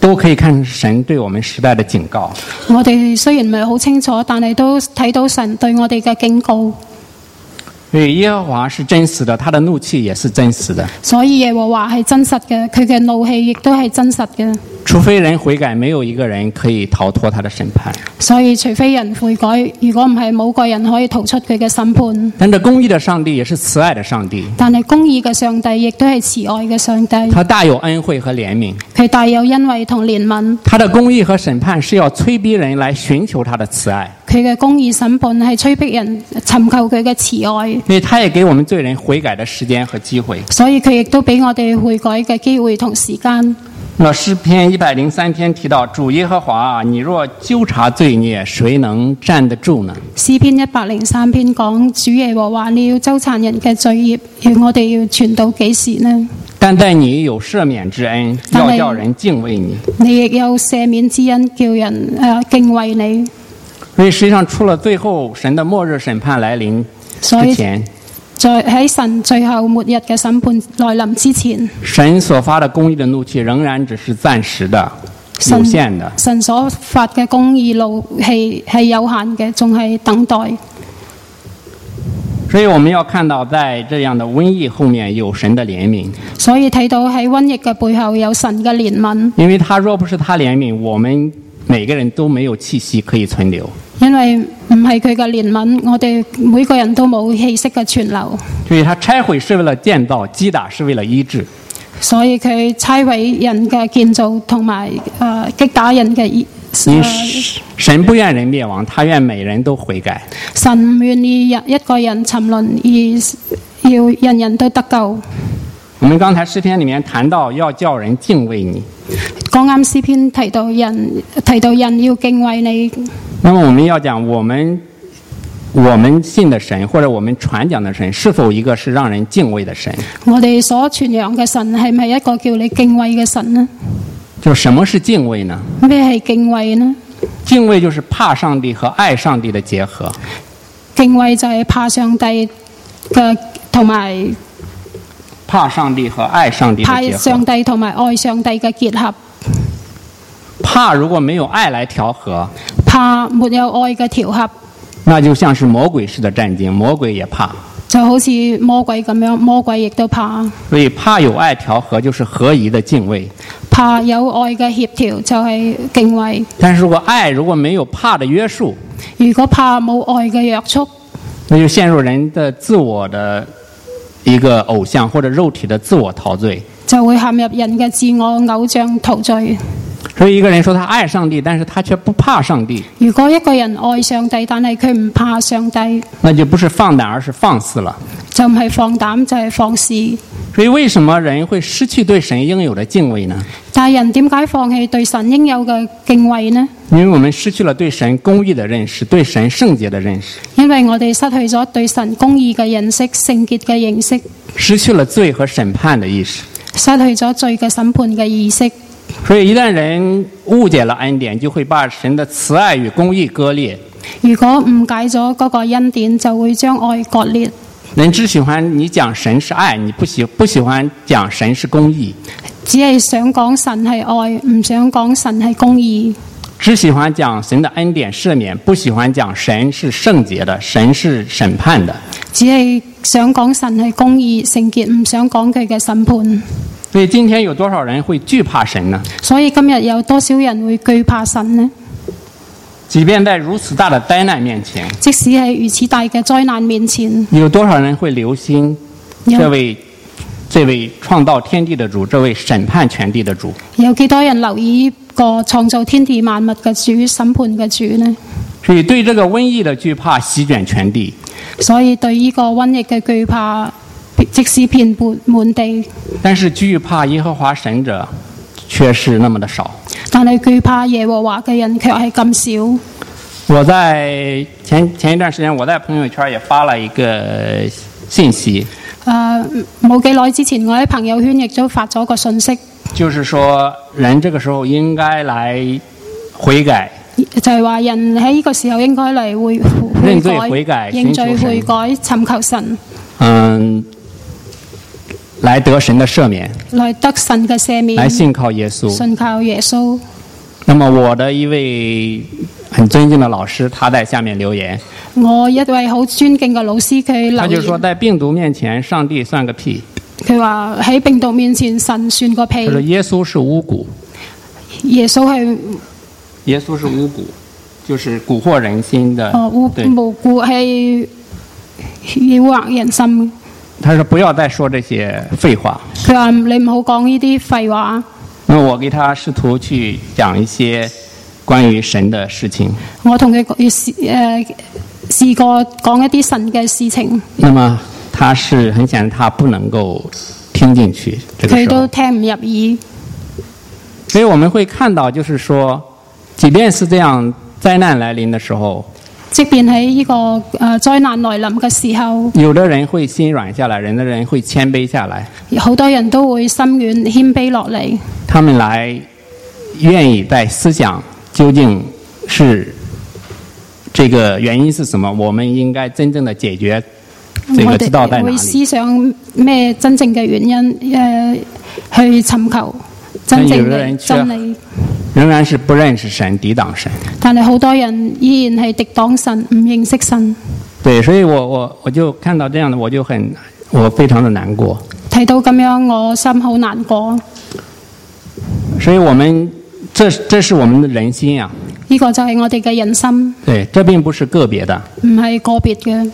Speaker 1: 都可以看神對我們時代的警告。
Speaker 2: 我哋雖然唔係好清楚，但係都睇到神對我哋嘅警告。
Speaker 1: 所以耶和華是真實的，他的怒氣也是真實的。
Speaker 2: 所以耶和華係真實嘅，佢嘅怒氣亦都係真實嘅。
Speaker 1: 除非人悔改，沒有一個人可以逃脫他的審判。
Speaker 2: 所以除非人悔改，如果唔係，冇個人可以逃出佢嘅審判。
Speaker 1: 但這公義的上帝也是慈愛的上帝。
Speaker 2: 但係公義嘅上帝亦都係慈愛嘅上帝。
Speaker 1: 他大有恩惠和憐憫。
Speaker 2: 佢大有恩惠同憐憫。
Speaker 1: 他的公義和審判是要催逼人來尋求他的慈愛。
Speaker 2: 佢嘅公義審判係催逼人尋求佢嘅慈愛。
Speaker 1: 因為他也給我們罪人悔改的時間和機會。
Speaker 2: 所以佢亦都俾我哋悔改嘅機會同時間。
Speaker 1: 那詩篇一百零三篇提到，主耶和華，你若糾察罪孽，誰能站得住呢？
Speaker 2: 詩篇一百零三篇講，主耶和華，你要糾察人嘅罪孽，要我哋要傳到幾時呢？
Speaker 1: 但待你有赦免之恩，要叫人敬畏你。
Speaker 2: 你亦有赦免之恩，叫人誒、呃、敬畏你。
Speaker 1: 所以實際上，除了最後神的末日審判來臨之前，
Speaker 2: 在喺神最後末日嘅審判來臨之前，
Speaker 1: 神所發的公義的怒氣仍然只是暫時的、有限的。
Speaker 2: 神所發嘅公義怒氣係有限嘅，仲係等待。
Speaker 1: 所以我們要看到，在這樣的瘟疫後面有神的憐憫。
Speaker 2: 所以睇到喺瘟疫嘅背後有神嘅憐憫。
Speaker 1: 因為他若不是他憐憫，我們每個人都沒有氣息可以存留。
Speaker 2: 因為唔係佢嘅憐憫，我哋每個人都冇氣息嘅存留。
Speaker 1: 所以他拆毀是為了建造，擊打是為了醫治。
Speaker 2: 所以佢拆毀人嘅建造同埋誒擊打人嘅醫。
Speaker 1: 呃、神不願人滅亡，他願每人都悔改。
Speaker 2: 神唔願意一個人沉淪，而要人人都得救。
Speaker 1: 我們剛才詩篇裡面談到要叫人敬畏你。
Speaker 2: 剛啱詩篇提到人提到人要敬畏你。
Speaker 1: 那麼我們要講我們我們信的神或者我們傳講的神是否一個是讓人敬畏的神？
Speaker 2: 我哋所傳揚嘅神係咪一個叫你敬畏嘅神呢？
Speaker 1: 就什麼是敬畏呢？
Speaker 2: 咩係敬畏呢？
Speaker 1: 敬畏就是怕上帝和愛上帝的結合。
Speaker 2: 敬畏就係怕上帝嘅同埋
Speaker 1: 怕上帝和愛上帝的結合。
Speaker 2: 怕上帝同埋愛上帝嘅結合。
Speaker 1: 怕如果沒有愛來調和，
Speaker 2: 怕沒有愛嘅調合，
Speaker 1: 那就像是魔鬼式的戰兢，魔鬼也怕。
Speaker 2: 就好似魔鬼咁樣，魔鬼亦都怕。
Speaker 1: 所以怕有愛調和就是合宜的敬畏。
Speaker 2: 怕有愛嘅協調就係敬畏。
Speaker 1: 但是如果愛如果沒有怕的約束，
Speaker 2: 如果怕冇愛嘅約束，
Speaker 1: 那就陷入人的自我的一個偶像或者肉體的自我陶醉，
Speaker 2: 就會陷入人嘅自我偶像陶醉。
Speaker 1: 所以一個人說他愛上帝，但是他卻不怕上帝。
Speaker 2: 如果一個人愛上帝，但係佢唔怕上帝，
Speaker 1: 那就不是放膽，而是放肆了。
Speaker 2: 就唔係放膽，就係放肆。
Speaker 1: 所以為什麼人會失去對神應有的敬畏呢？
Speaker 2: 但係人點解放棄對神應有嘅敬畏呢？
Speaker 1: 因為我們失去了對神公義的認識，對神聖潔的認識。
Speaker 2: 因為我哋失去咗對神公義嘅認識、聖潔嘅認識，
Speaker 1: 失去了罪和審判的意識，
Speaker 2: 失去咗罪嘅審判嘅意識。
Speaker 1: 所以一旦人誤解了恩典，就會把神的慈愛與公義割裂。
Speaker 2: 如果誤解咗嗰個恩典，就會將愛割裂。
Speaker 1: 人只喜歡你講神是愛，你不喜不喜歡講神是公義。
Speaker 2: 只係想講神係愛，唔想講神係公義。
Speaker 1: 只喜歡講神的恩典赦免，不喜歡講神是聖潔的，神是審判的。
Speaker 2: 只係想講神係公義聖潔，唔想講佢嘅審判。
Speaker 1: 所以今天有多少人會懼怕神呢？
Speaker 2: 所以今日有多少人會懼怕神呢？
Speaker 1: 即便在如此大的災難面前，
Speaker 2: 即使係如此大嘅災難面前，
Speaker 1: 有多少人會留心這位這位創造天地的主，這位審判全地的主？
Speaker 2: 有幾多人留意個創造天地萬物嘅主、審判嘅主呢？
Speaker 1: 所以對這個瘟疫的懼怕席捲全地。
Speaker 2: 所以對呢個瘟疫嘅懼怕，即使遍佈滿地。
Speaker 1: 但是懼怕耶和華神者卻是那麼的少。
Speaker 2: 但係懼怕耶和華嘅人卻係咁少。
Speaker 1: 我在前前一段時間，我在朋友圈也發了一個信息。
Speaker 2: 誒，冇幾耐之前，我喺朋友圈亦都發咗個信息，就是
Speaker 1: 說人這個時候應該來悔改。
Speaker 2: 就係話人喺呢個時候應該嚟悔
Speaker 1: 認罪悔改，
Speaker 2: 認罪悔改，尋求神。
Speaker 1: 嗯。 來得神的赦免，
Speaker 2: 來得神嘅赦免，
Speaker 1: 來信靠耶穌，
Speaker 2: 信靠耶穌。
Speaker 1: 那麼我的一位很尊敬的老師，他在下面留言，
Speaker 2: 我一位好尊敬嘅老師佢留言，
Speaker 1: 他就說在病毒面前，上帝算個屁。
Speaker 2: 佢話喺病毒面前，神算個屁。
Speaker 1: 他說耶穌是巫蠱，
Speaker 2: 耶穌係
Speaker 1: 耶穌是巫蠱，就是蠱惑人心的。
Speaker 2: 哦，巫巫蠱係誘惑人心。
Speaker 1: 他說不要再說這些廢話。
Speaker 2: 佢話你唔好講呢啲廢話。
Speaker 1: 那我給他試圖去講一些關於神的事情。
Speaker 2: 我同佢試誒試過講一啲神嘅事情。
Speaker 1: 那麼他是很顯然他不能夠聽進去，這個時候
Speaker 2: 佢都聽唔入耳。
Speaker 1: 所以我們會看到，就是說，即便是這樣災難來臨的時候，
Speaker 2: 即便喺呢個誒災難來臨嘅時候，
Speaker 1: 有的人會心軟下來，有的人會謙卑下來，
Speaker 2: 好多人都會心軟謙卑落嚟。
Speaker 1: 他們來願意在思想究竟是這個原因是什麼，我們應該真正的解決這個之道在哪裡。
Speaker 2: 我哋會思想咩真正嘅原因，誒、呃、去尋求真正嘅真理。
Speaker 1: 仍然是不認識神，抵擋神。
Speaker 2: 但係好多人依然係抵擋神，唔認識神。
Speaker 1: 對，所以我我我就看到這樣的，我就很我非常的難過。
Speaker 2: 睇到咁樣，我心好難過。
Speaker 1: 所以我們這這是我們的人心啊。
Speaker 2: 呢個就係我哋嘅人心。
Speaker 1: 對，這並不是個別的。
Speaker 2: 唔係個別嘅。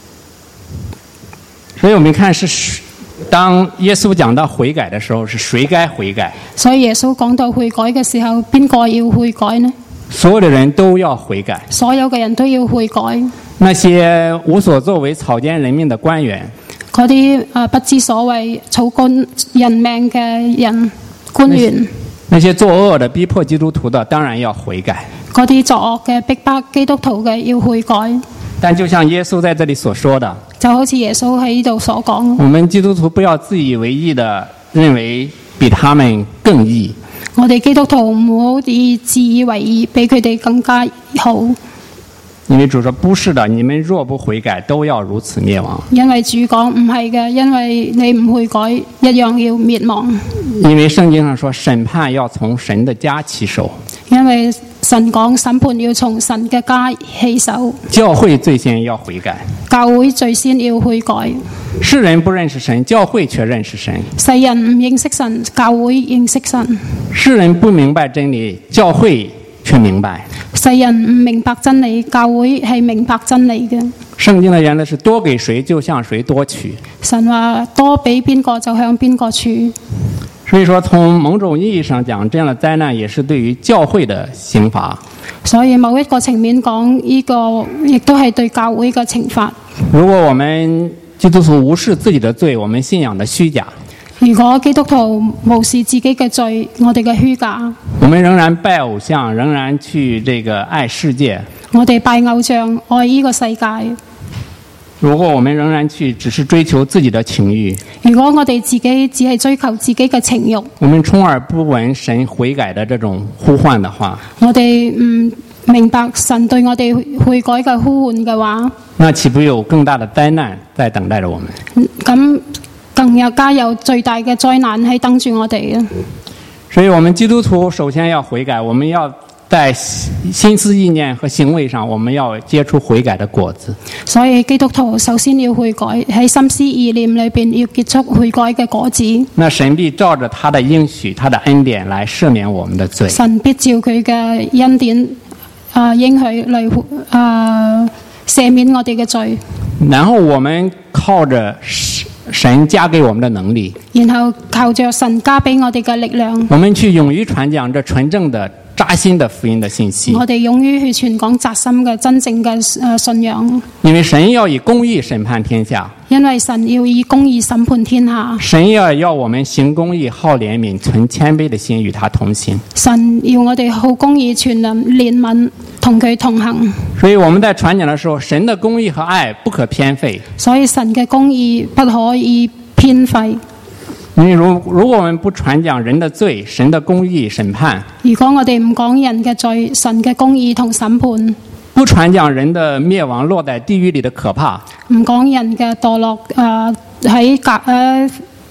Speaker 1: 所以我們看是。當耶穌講到悔改的時候，是誰該悔改？
Speaker 2: 所以耶穌講到悔改嘅時候，邊個要悔改呢？
Speaker 1: 所有的人都要悔改。
Speaker 2: 所有嘅人都要悔改。
Speaker 1: 那些無所作為、草菅人命的官員，
Speaker 2: 嗰啲誒不知所謂、草菅人命嘅人官員，
Speaker 1: 那些作惡的、逼迫基督徒的，當然要悔改。
Speaker 2: 嗰啲作惡嘅、逼迫基督徒嘅，要悔改。
Speaker 1: 但就像耶穌在這裡所說的，
Speaker 2: 就好似耶穌喺呢度所講，
Speaker 1: 我們基督徒不要自以為義的認為比他們更義。
Speaker 2: 我哋基督徒唔好以自以為義，比佢哋更加好。
Speaker 1: 因為主說不是的，你們若不悔改，都要如此滅亡。
Speaker 2: 因為主講唔係嘅，因為你唔悔改，一樣要滅亡。
Speaker 1: 因為聖經上說審判要從神的家起手。
Speaker 2: 因為神講審判要從神嘅家起手。
Speaker 1: 教會最先要悔改。
Speaker 2: 教會最先要悔改。
Speaker 1: 世人不認識神，教會卻認識神。
Speaker 2: 世人唔認識神，教會認識神。
Speaker 1: 世人不明白真理，教會卻明白。
Speaker 2: 世人唔明白真理，教會係明白真理嘅。
Speaker 1: 聖經的原則是多給誰就向誰多取。
Speaker 2: 神話多俾邊個就向邊個取。
Speaker 1: 所以說從某種意義上講，這樣的災難也是對於教會的刑罰。
Speaker 2: 所以某一個層面講，呢個亦都係對教會嘅懲罰。
Speaker 1: 如果我們基督徒無視自己的罪，我們信仰的虛假。
Speaker 2: 如果基督徒無視自己嘅罪，我哋嘅虛假，
Speaker 1: 我們仍然拜偶像，仍然去這個愛世界。
Speaker 2: 我哋拜偶像，愛呢個世界。
Speaker 1: 如果我們仍然去只是追求自己的情慾，
Speaker 2: 如果我哋自己只係追求自己嘅情慾，
Speaker 1: 我們充耳不聞神悔改的這種呼喚的話，
Speaker 2: 我哋唔明白神對我哋悔改嘅呼喚嘅話，
Speaker 1: 那豈不有更大的災難在等待着我們？
Speaker 2: 咁更有加有最大嘅災難喺等住我哋嘅。
Speaker 1: 所以我們基督徒首先要悔改，我們要在心思意念和行為上，我們要結出悔改的果子。
Speaker 2: 所以基督徒首先要悔改，喺心思意念裏邊要結出悔改嘅果子。
Speaker 1: 那神必照着他的應許、他的恩典來赦免我們的罪。
Speaker 2: 神必照佢嘅恩典啊、呃、應許嚟啊赦免我哋嘅罪。
Speaker 1: 然後我們靠着神加給我們的能力，
Speaker 2: 然後靠着神加俾我哋嘅力量，
Speaker 1: 我們去勇於傳講這純正的扎心的福音的信息。
Speaker 2: 我哋勇於去傳講扎心嘅真正嘅誒信仰。
Speaker 1: 因為神要以公義審判天下，
Speaker 2: 因為神要以公義審判天下。
Speaker 1: 神要要我們行公義、好憐憫、存謙卑的心與他同行。
Speaker 2: 神要我哋好公義、存憐憫，同佢同行。
Speaker 1: 所以我們在傳講的時候，神的公義和愛不可偏廢。
Speaker 2: 所以神嘅公義不可以偏廢。
Speaker 1: 因為如如果我們不傳講人的罪、神的公義審判，
Speaker 2: 如果我哋唔講人嘅罪、神嘅公義同審判，
Speaker 1: 不傳講人的滅亡落在地獄裏的可怕，
Speaker 2: 唔講人嘅墮落誒喺隔誒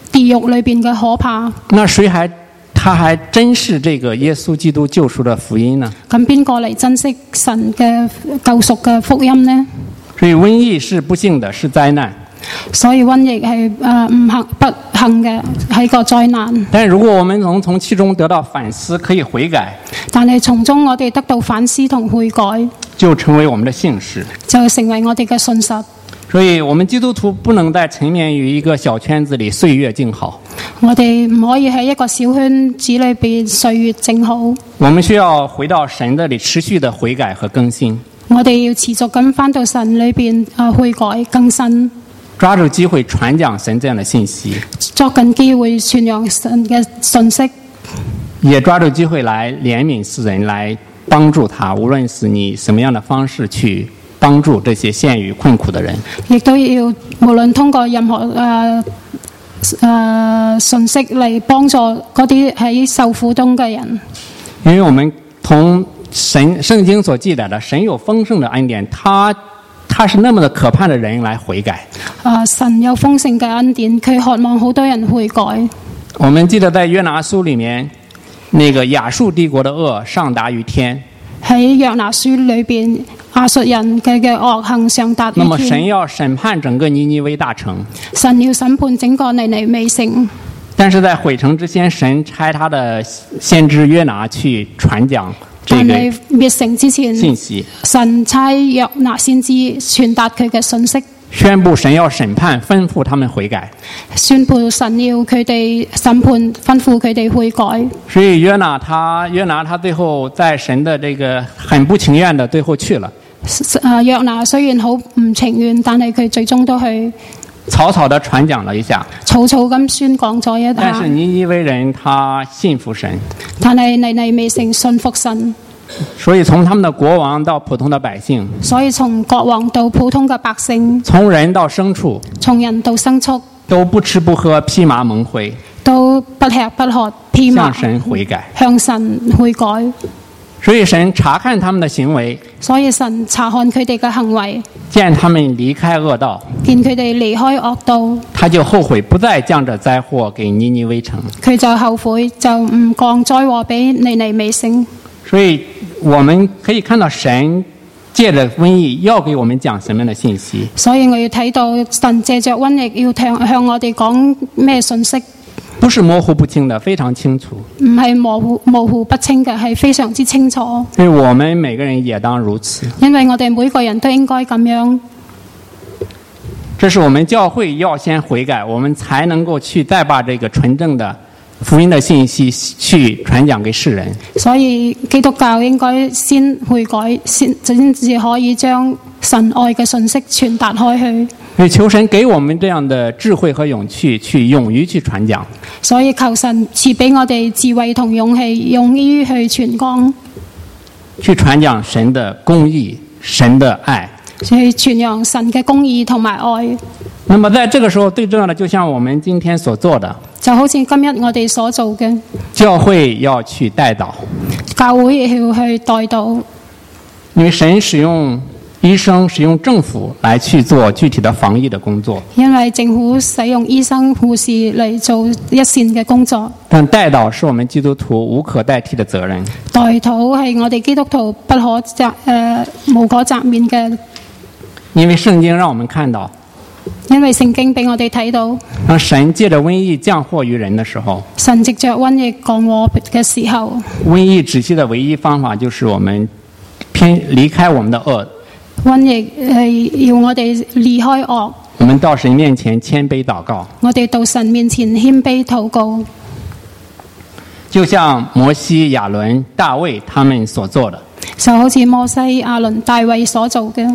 Speaker 2: 地獄裏邊嘅可怕。
Speaker 1: 那誰還他還珍視這個耶穌基督救贖的福音呢？
Speaker 2: 咁邊個嚟珍惜神嘅救贖嘅福音呢？
Speaker 1: 所以瘟疫是不幸的，是災難。
Speaker 2: 所以瘟疫係誒唔幸不幸嘅，係個災難。
Speaker 1: 但如果我們能從其中得到反思，可以悔改，
Speaker 2: 但係從中我哋得到反思同悔改，
Speaker 1: 就成為我們的信實，
Speaker 2: 就成為我哋嘅信實。
Speaker 1: 所以我們基督徒不能再沉湎於一個小圈子裏歲月靜好。
Speaker 2: 我哋唔可以喺一個小圈子裏邊歲月靜好。
Speaker 1: 我們需要回到神這裏持續的悔改和更新。
Speaker 2: 我哋要持續咁返到神裏邊啊悔改更新。
Speaker 1: 抓住機會傳講神這樣的信息，
Speaker 2: 捉緊機會傳揚神嘅信息，
Speaker 1: 也抓住機會來憐憫世人，來幫助他，無論是你什麼樣的方式去幫助這些陷於困苦的人，
Speaker 2: 亦都要無論通過任何誒誒信息嚟幫助嗰啲喺受苦中嘅人。
Speaker 1: 因為我們同神聖經所記載的神有豐盛的恩典，他他是那麼的可盼的人來悔改。
Speaker 2: 啊，神有豐盛嘅恩典，佢渴望好多人悔改。
Speaker 1: 我們記得在約拿書裏面，那個亞述帝國的惡上達於天。
Speaker 2: 喺約拿書裏邊，亞述人嘅嘅惡行上達於天。
Speaker 1: 那麼神要審判整個尼尼微大城。
Speaker 2: 神要審判整個尼尼微城。
Speaker 1: 但是在毀城之前，神差他的先知約拿去傳講這個
Speaker 2: 但係滅城之前，
Speaker 1: 信息，
Speaker 2: 神差約拿先知傳達佢嘅信息，
Speaker 1: 宣布神要審判，吩咐他們悔改。
Speaker 2: 宣布神要佢哋審判，吩咐佢哋悔改。
Speaker 1: 所以約拿他約拿他最後在神的這個很不情願的最後去了。
Speaker 2: 啊，約拿雖然好唔情願，但係佢最終都去
Speaker 1: 草草的傳講了一下，
Speaker 2: 草草咁宣講咗一下。
Speaker 1: 但是尼尼微人他信服神，
Speaker 2: 但係尼尼微城信服神，
Speaker 1: 所以從他們的國王到普通的百姓，
Speaker 2: 所以從國王到普通嘅百姓，
Speaker 1: 從人到牲畜，
Speaker 2: 從人到牲畜，
Speaker 1: 都不吃不喝，披麻蒙灰，
Speaker 2: 都不吃不喝，披麻
Speaker 1: 向神悔改，
Speaker 2: 向神悔改。
Speaker 1: 所以神查看他們的行為，
Speaker 2: 所以神查看佢哋嘅行為，
Speaker 1: 見他們離開惡道，
Speaker 2: 見佢哋離開惡道，
Speaker 1: 他就後悔，不再降這災禍給尼尼微城。
Speaker 2: 佢就後悔，就唔降災禍俾尼尼微城。
Speaker 1: 所以我們可以看到神借着瘟疫要給我們講什麼樣的信息。
Speaker 2: 所以我要睇到神借着瘟疫要向向我哋講咩信息。
Speaker 1: 不是模糊不清的，非常清楚。
Speaker 2: 唔係模糊模糊不清嘅，係非常之清楚。
Speaker 1: 所以我們每個人也當如此。
Speaker 2: 因為我哋每個人都應該咁樣。
Speaker 1: 這是我們教會要先悔改，我們才能夠去再把這個純正的福音的信息去傳講給世人。
Speaker 2: 所以基督教應該先悔改，先先至可以將神愛嘅信息傳達開去。
Speaker 1: 所以求神給我們這樣的智慧和勇氣，去勇於去傳講。
Speaker 2: 所以求神賜俾我哋智慧同勇氣，勇於去傳講，
Speaker 1: 去傳講神的公義、神的愛，
Speaker 2: 去傳揚神嘅公義同埋愛。
Speaker 1: 那麼在這個時候，最重要的就像我們今天所做的，
Speaker 2: 就好似今日我哋所做嘅，
Speaker 1: 教會要去代禱，
Speaker 2: 教會亦要去代禱，
Speaker 1: 因為神使用醫生、使用政府來去做具體的防疫的工作。
Speaker 2: 因為政府使用醫生、護士嚟做一線嘅工作。
Speaker 1: 但代禱是我們基督徒無可代替的責任。
Speaker 2: 代禱係我哋基督徒不可責誒、呃、無可責免嘅。
Speaker 1: 因為聖經讓我們看到，
Speaker 2: 因為聖經俾我哋睇到，
Speaker 1: 當神借着瘟疫降禍於人的時候，
Speaker 2: 神藉着瘟疫降禍嘅時候，
Speaker 1: 瘟疫止息的唯一方法就是我們偏離開我們的惡。
Speaker 2: 瘟疫係要我哋離開惡，
Speaker 1: 我們到神面前謙卑禱告。
Speaker 2: 我哋到神面前謙卑禱告，
Speaker 1: 就像摩西、亞倫、大衛他們所做的，
Speaker 2: 就好似摩西、亞倫、大衛所做嘅。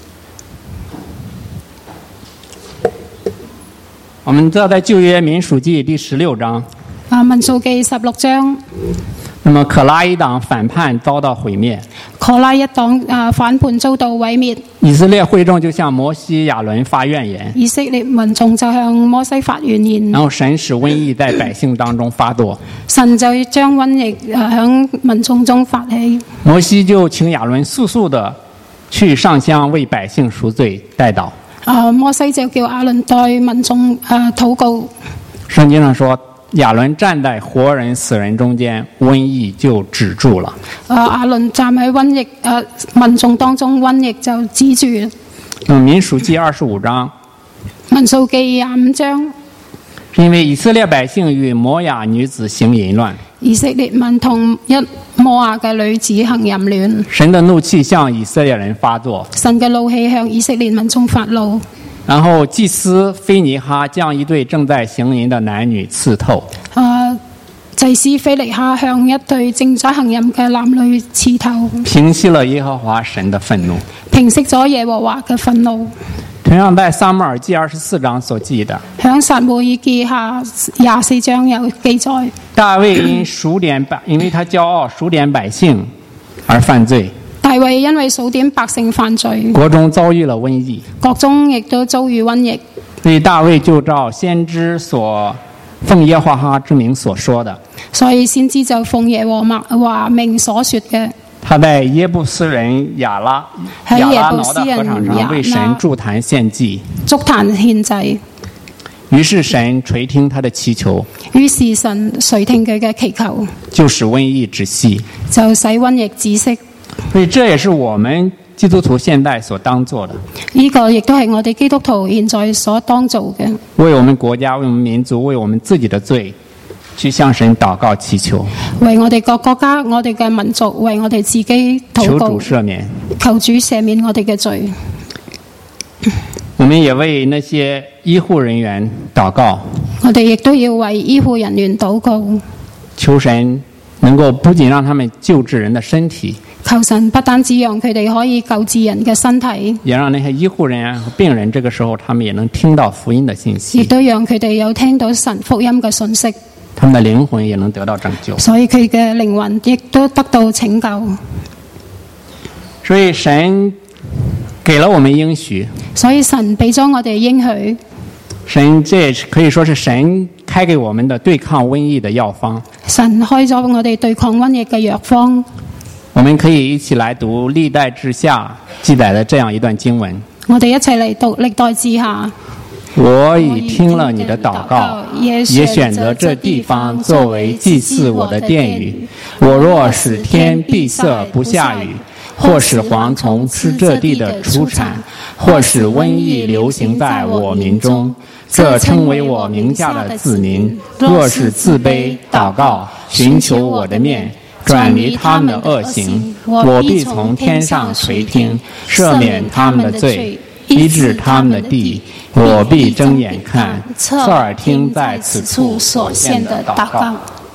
Speaker 1: 我們知道在舊約民數記第十六章，
Speaker 2: 啊，民數記十六章，
Speaker 1: 那麼可拉一黨反叛遭到毀滅，
Speaker 2: 可拉一黨啊反叛遭到毀滅，
Speaker 1: 以色列會眾就向摩西、亞倫發怨言，
Speaker 2: 以色列民眾就向摩西發怨言，
Speaker 1: 然後神使瘟疫在百姓當中發作，
Speaker 2: 神就將瘟疫響民眾中發起，
Speaker 1: 摩西就請亞倫速速的去上香為百姓贖罪代禱。
Speaker 2: 啊，摩西就叫亞倫代民眾啊禱告。
Speaker 1: 聖經上說，亞倫站在活人死人中間，瘟疫就止住了。
Speaker 2: 誒，亞倫站喺瘟疫誒民眾當中，瘟疫就止住。
Speaker 1: 嗯，民數記二十五章。
Speaker 2: 民數記廿五章。
Speaker 1: 是因為以色列百姓與摩亞女子行淫亂。
Speaker 2: 以色列民同一摩亞嘅女子行淫亂。
Speaker 1: 神的怒氣向以色列人發作。
Speaker 2: 神嘅怒氣向以色列民眾發怒。
Speaker 1: 然後祭司菲尼哈將一對正在行淫的男女刺透。
Speaker 2: 啊，祭司菲尼哈向一對正在行淫嘅男女刺透。
Speaker 1: 平息了耶和華神的憤怒。
Speaker 2: 平息咗耶和華嘅憤怒。
Speaker 1: 同樣在撒母耳記二十四章所記的，
Speaker 2: 響撒母耳記下廿四章有記載，
Speaker 1: 大衛因數點百，因為他驕傲數點百姓而犯罪。
Speaker 2: 大衛因為數點百姓犯罪，
Speaker 1: 國中遭遇了瘟疫，
Speaker 2: 國中亦都遭遇瘟疫。
Speaker 1: 所以大衛就照先知所奉耶和華之名所說的，
Speaker 2: 所以先知就奉耶和華名所說嘅。
Speaker 1: 他在耶布斯人亞拉亞拉挪的禾場上為神築壇獻祭，
Speaker 2: 築壇獻祭。
Speaker 1: 於是神垂聽他的祈求，
Speaker 2: 於是神垂聽佢嘅祈求，
Speaker 1: 就使瘟疫止息，
Speaker 2: 就使瘟疫止息。
Speaker 1: 所以這也是我們基督徒現在所當做的。
Speaker 2: 呢、這個亦都係我哋基督徒現在所當做嘅，
Speaker 1: 為我們國家、為我們民族、為我們自己的罪，去向神禱告祈求，
Speaker 2: 為我哋個國家、我哋嘅民族、為我哋自己禱告，
Speaker 1: 求主赦免，
Speaker 2: 求主赦免我哋嘅罪。
Speaker 1: 我們也為那些醫護人員禱告，
Speaker 2: 我哋亦都要為醫護人員禱告，
Speaker 1: 求神能夠不僅讓他們救治人的身體，
Speaker 2: 求神不單止讓佢哋可以救治人嘅身體，
Speaker 1: 也讓那些醫護人員和病人這個時候他們也能聽到福音的信息，
Speaker 2: 亦都讓佢哋有聽到神福音嘅信息，
Speaker 1: 他們的靈魂也能得到拯救，
Speaker 2: 所以佢嘅靈魂亦都得到拯救。
Speaker 1: 所以神給了我們應許，
Speaker 2: 所以神俾咗我哋應許，
Speaker 1: 神這也可以說是神開給我們的對抗瘟疫的藥方。
Speaker 2: 神開咗我哋對抗瘟疫嘅藥方。
Speaker 1: 我們可以一起來讀歷代志下記載的這樣一段經文。
Speaker 2: 我哋一齊嚟讀歷代志下。
Speaker 1: 我已聽了你的禱告，也選擇這地方作為祭祀我的殿宇。我若使天閉塞不下雨，或使蝗蟲吃這地的出產，或使瘟疫流行在我民中，這稱為我名下的子民，若是自卑禱告，尋求我的面，轉離他們的惡行，我必從天上垂聽，赦免他們的罪，醫治他們的地，我必睜眼看，側耳聽在此處所獻的禱告。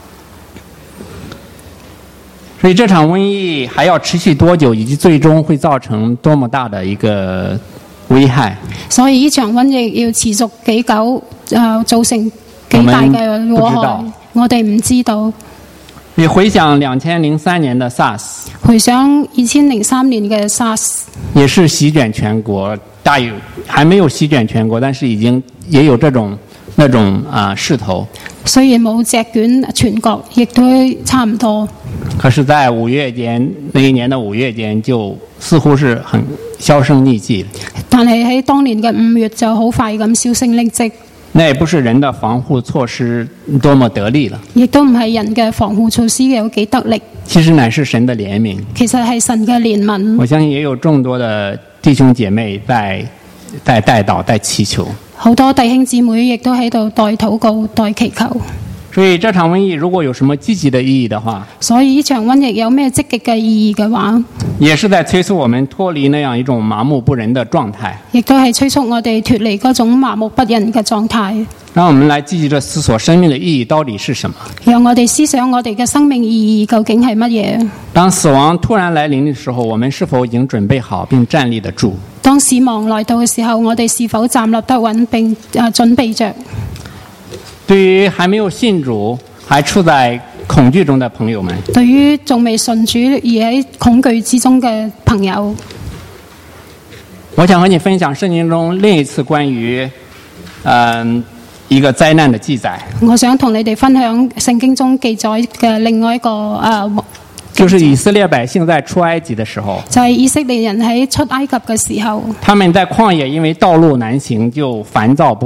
Speaker 1: 所以這場瘟疫還要持續多久，以及最終會造成多麼大的一個危害？
Speaker 2: 所以呢場瘟疫要持續幾久，呃，造成幾大嘅禍害？我哋唔知道。
Speaker 1: 你回想兩千零三年的 SARS， 回
Speaker 2: 想二千零三年嘅 SARS，
Speaker 1: 也是席捲全國，大有還沒有席捲全國，但是已經也有這種那種啊勢頭。
Speaker 2: 雖然冇席捲全國，亦都差唔多。
Speaker 1: 可是，在五月間，那一年的五月間，就似乎是很銷聲匿跡。
Speaker 2: 但係喺當年嘅五月就好快咁銷聲匿跡。
Speaker 1: 那也不是人的防護措施多麼得力了，亦
Speaker 2: 都唔係人嘅防護措施有幾得力。
Speaker 1: 其實乃是神的憐憫。
Speaker 2: 其實係神嘅憐憫。
Speaker 1: 我相信也有眾多的弟兄姐妹在在代禱、在祈求。
Speaker 2: 好多弟兄姊妹亦都喺度代禱告、代祈求。
Speaker 1: 所以這場瘟疫如果有什麼積極的意義的話，
Speaker 2: 所以呢場瘟疫有咩積極嘅意義嘅話，
Speaker 1: 也是在催促我們脫離那樣一種麻木不仁的狀態，
Speaker 2: 亦都係催促我哋脫離嗰種麻木不仁嘅狀態。
Speaker 1: 讓我們來積極地思索生命的意義到底是什麼。
Speaker 2: 讓我哋思想我哋嘅生命意義究竟係乜嘢？
Speaker 1: 當死亡突然來臨的時候，我們是否已經準備好並站立得住？
Speaker 2: 當死亡來到嘅時候，我哋是否站立得穩並誒準備着？
Speaker 1: 對於還沒有信主、還處在恐懼中的朋友們，
Speaker 2: 對於仲未信主而喺恐懼之中嘅朋友，
Speaker 1: 我想和你分享聖經中另一次關於嗯、呃、一個災難的記載。
Speaker 2: 我想同你哋分享聖經中記載嘅另外一個誒、呃，
Speaker 1: 就是以色列百姓在出埃及的時候，
Speaker 2: 就係以色列人喺出埃及嘅時候，
Speaker 1: 他們在曠野因為道路難行就煩躁不安。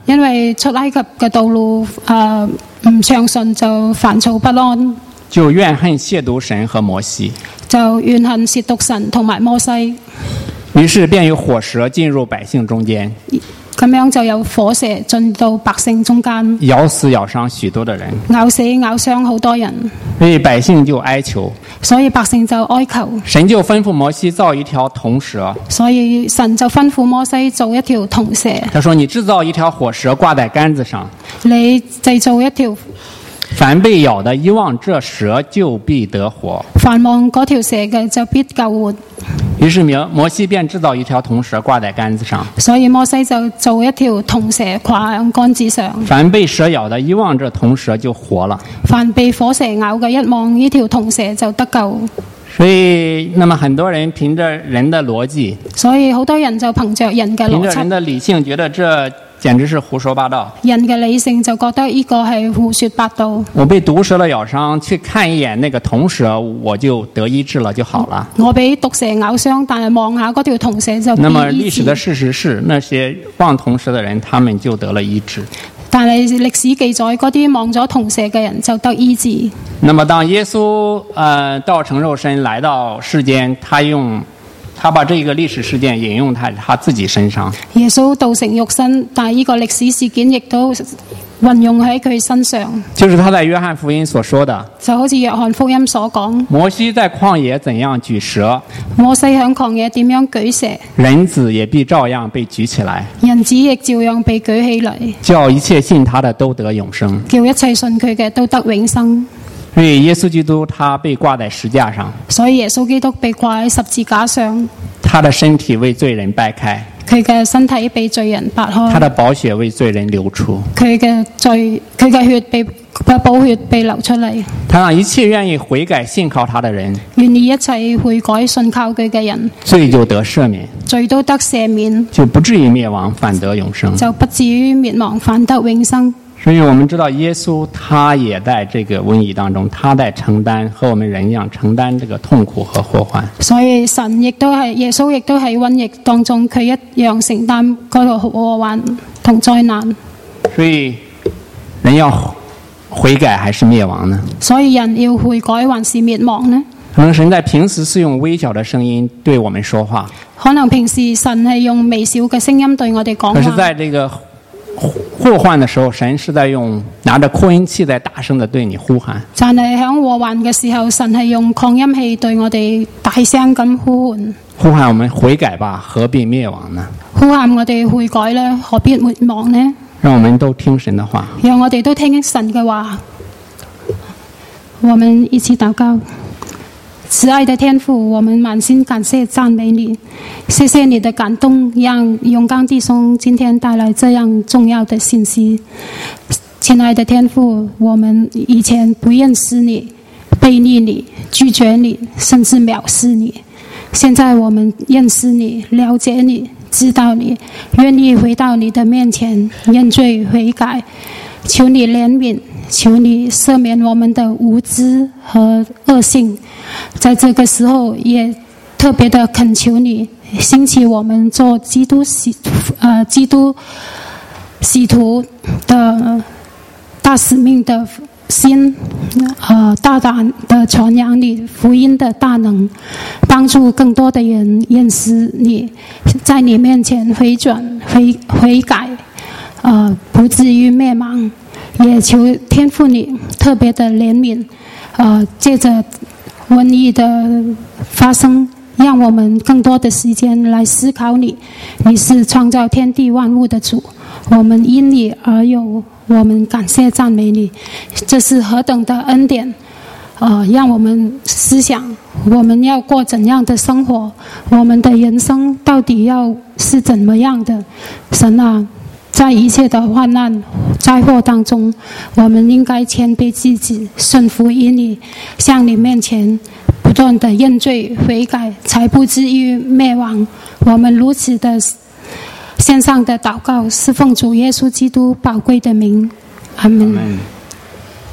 Speaker 2: 因為出埃及嘅道路誒唔暢順，就煩躁不安，
Speaker 1: 就怨恨褻瀆神和摩西，
Speaker 2: 就怨恨褻瀆神同埋摩西。
Speaker 1: 於是便有火蛇進入百姓中間，
Speaker 2: 咁樣就有火蛇進到百姓中間，
Speaker 1: 咬死咬傷許多的人，
Speaker 2: 咬死咬傷好多人。
Speaker 1: 所以百姓就哀求，
Speaker 2: 所以百姓就哀求，
Speaker 1: 神就吩咐摩西造一條銅蛇，
Speaker 2: 所以神就吩咐摩西做一條銅蛇。
Speaker 1: 他說：你製造一條火蛇掛在杆子上，
Speaker 2: 你製造一條，
Speaker 1: 凡被咬的一望這蛇就必得活，
Speaker 2: 凡望嗰條蛇嘅就必救活。
Speaker 1: 於是摩西便製造一條銅蛇掛在杆子上，
Speaker 2: 所以摩西就做一條銅蛇掛喺杆子上。
Speaker 1: 凡被蛇咬的一望這銅蛇就活了，
Speaker 2: 凡被火蛇咬嘅一望呢條銅蛇就得救。
Speaker 1: 所以那麼很多人憑着人的邏輯，
Speaker 2: 所以好多人就憑着人嘅邏輯，
Speaker 1: 憑着人的理性覺得這簡直是胡說八道，
Speaker 2: 人嘅理性就覺得呢個係胡說八道。
Speaker 1: 我被毒蛇的咬傷，去看一眼那個銅蛇，我就得醫治了就好了。
Speaker 2: 我被毒蛇咬傷，但係望下嗰條銅蛇就必醫治。
Speaker 1: 那麼歷史的事實是，那些望銅蛇的人，他們就得了醫治。
Speaker 2: 但係歷史記載，嗰啲望咗銅蛇嘅人就得醫治。
Speaker 1: 那麼當耶穌呃道成肉身來到世間，他用他把這個歷史事件引用他他自己身上。
Speaker 2: 耶穌道成肉身，但係呢個歷史事件亦都運用喺佢身上。
Speaker 1: 就是他在約翰福音所說的，
Speaker 2: 就好似約翰福音所講，
Speaker 1: 摩西在曠野怎樣舉蛇，
Speaker 2: 摩西喺曠野點樣舉蛇，
Speaker 1: 人子也必照樣被舉起來，
Speaker 2: 人子亦照樣被舉起嚟，
Speaker 1: 叫一切信他的都得永生，
Speaker 2: 叫一切信佢嘅都得永生。
Speaker 1: 所以耶穌基督他被掛在石架上，
Speaker 2: 所以耶穌基督被掛喺十字架上，
Speaker 1: 他的身體為罪人掰開，
Speaker 2: 佢嘅身體被罪人拔開，
Speaker 1: 他的寶血為罪人流出，
Speaker 2: 佢嘅罪佢嘅血被寶血被流出嚟。
Speaker 1: 他讓一切願意悔改信靠他的人，
Speaker 2: 願意一切悔改信靠佢嘅人，
Speaker 1: 罪就得赦免，
Speaker 2: 罪都得赦免，
Speaker 1: 就不至於滅亡，反得永生，
Speaker 2: 就不至於滅亡，反得永生。
Speaker 1: 所以我們知道耶穌他也在這個瘟疫當中，他在承擔和我們人一樣承擔這個痛苦和禍患。
Speaker 2: 所以神亦都係耶穌亦都喺瘟疫當中，佢一樣承擔嗰個禍患同災難。
Speaker 1: 所以人要悔改還是滅亡呢？
Speaker 2: 所以人要悔改還是滅亡呢？
Speaker 1: 可能神在平時是用微小的聲音對我們說話，
Speaker 2: 可能平時神係用微小嘅聲音對我哋講話。
Speaker 1: 可是在這個禍患的時候，神是在用拿着擴音器在大聲的對你呼喊。
Speaker 2: 但係喺禍患嘅時候，神係用擴音器對我哋大聲咁呼喚，
Speaker 1: 呼喊我們悔改吧，何必滅亡呢？
Speaker 2: 呼喊我哋悔改呢，何必滅亡呢？
Speaker 1: 讓我們都聽神的話，
Speaker 2: 讓我哋都聽神嘅話。我們一起禱告。慈愛的天父，我們滿心感謝讚美你，謝謝你的感動，讓勇剛弟兄今天帶來這樣重要的信息。親愛的天父，我們以前不認識你，背逆你，拒絕你，甚至藐視你。現在我們認識你，了解你，知道你，願意回到你的面前，認罪悔改，求你憐憫，求你赦免我們的無知和惡性。在這個時候，也特別的懇求你興起我們做基督使呃基督使徒的大使命的心，呃大膽的傳揚你福音的大能，幫助更多的人認識你，在你面前回轉悔悔改，呃不至於滅亡。也求天父你特別的憐憫，呃借着瘟疫的發生，讓我們更多的時間來思考你。你是創造天地萬物的主，我們因你而有，我們感謝讚美你，這是何等的恩典。呃讓我們思想我們要過怎樣的生活，我們的人生到底要是怎麼樣的。神啊，在一切的患難災禍當中，我們應該謙卑自己，順服於你，向你面前不斷的認罪悔改，才不至於滅亡。我們如此的線上的禱告，是奉主耶穌基督寶貴的名，阿們。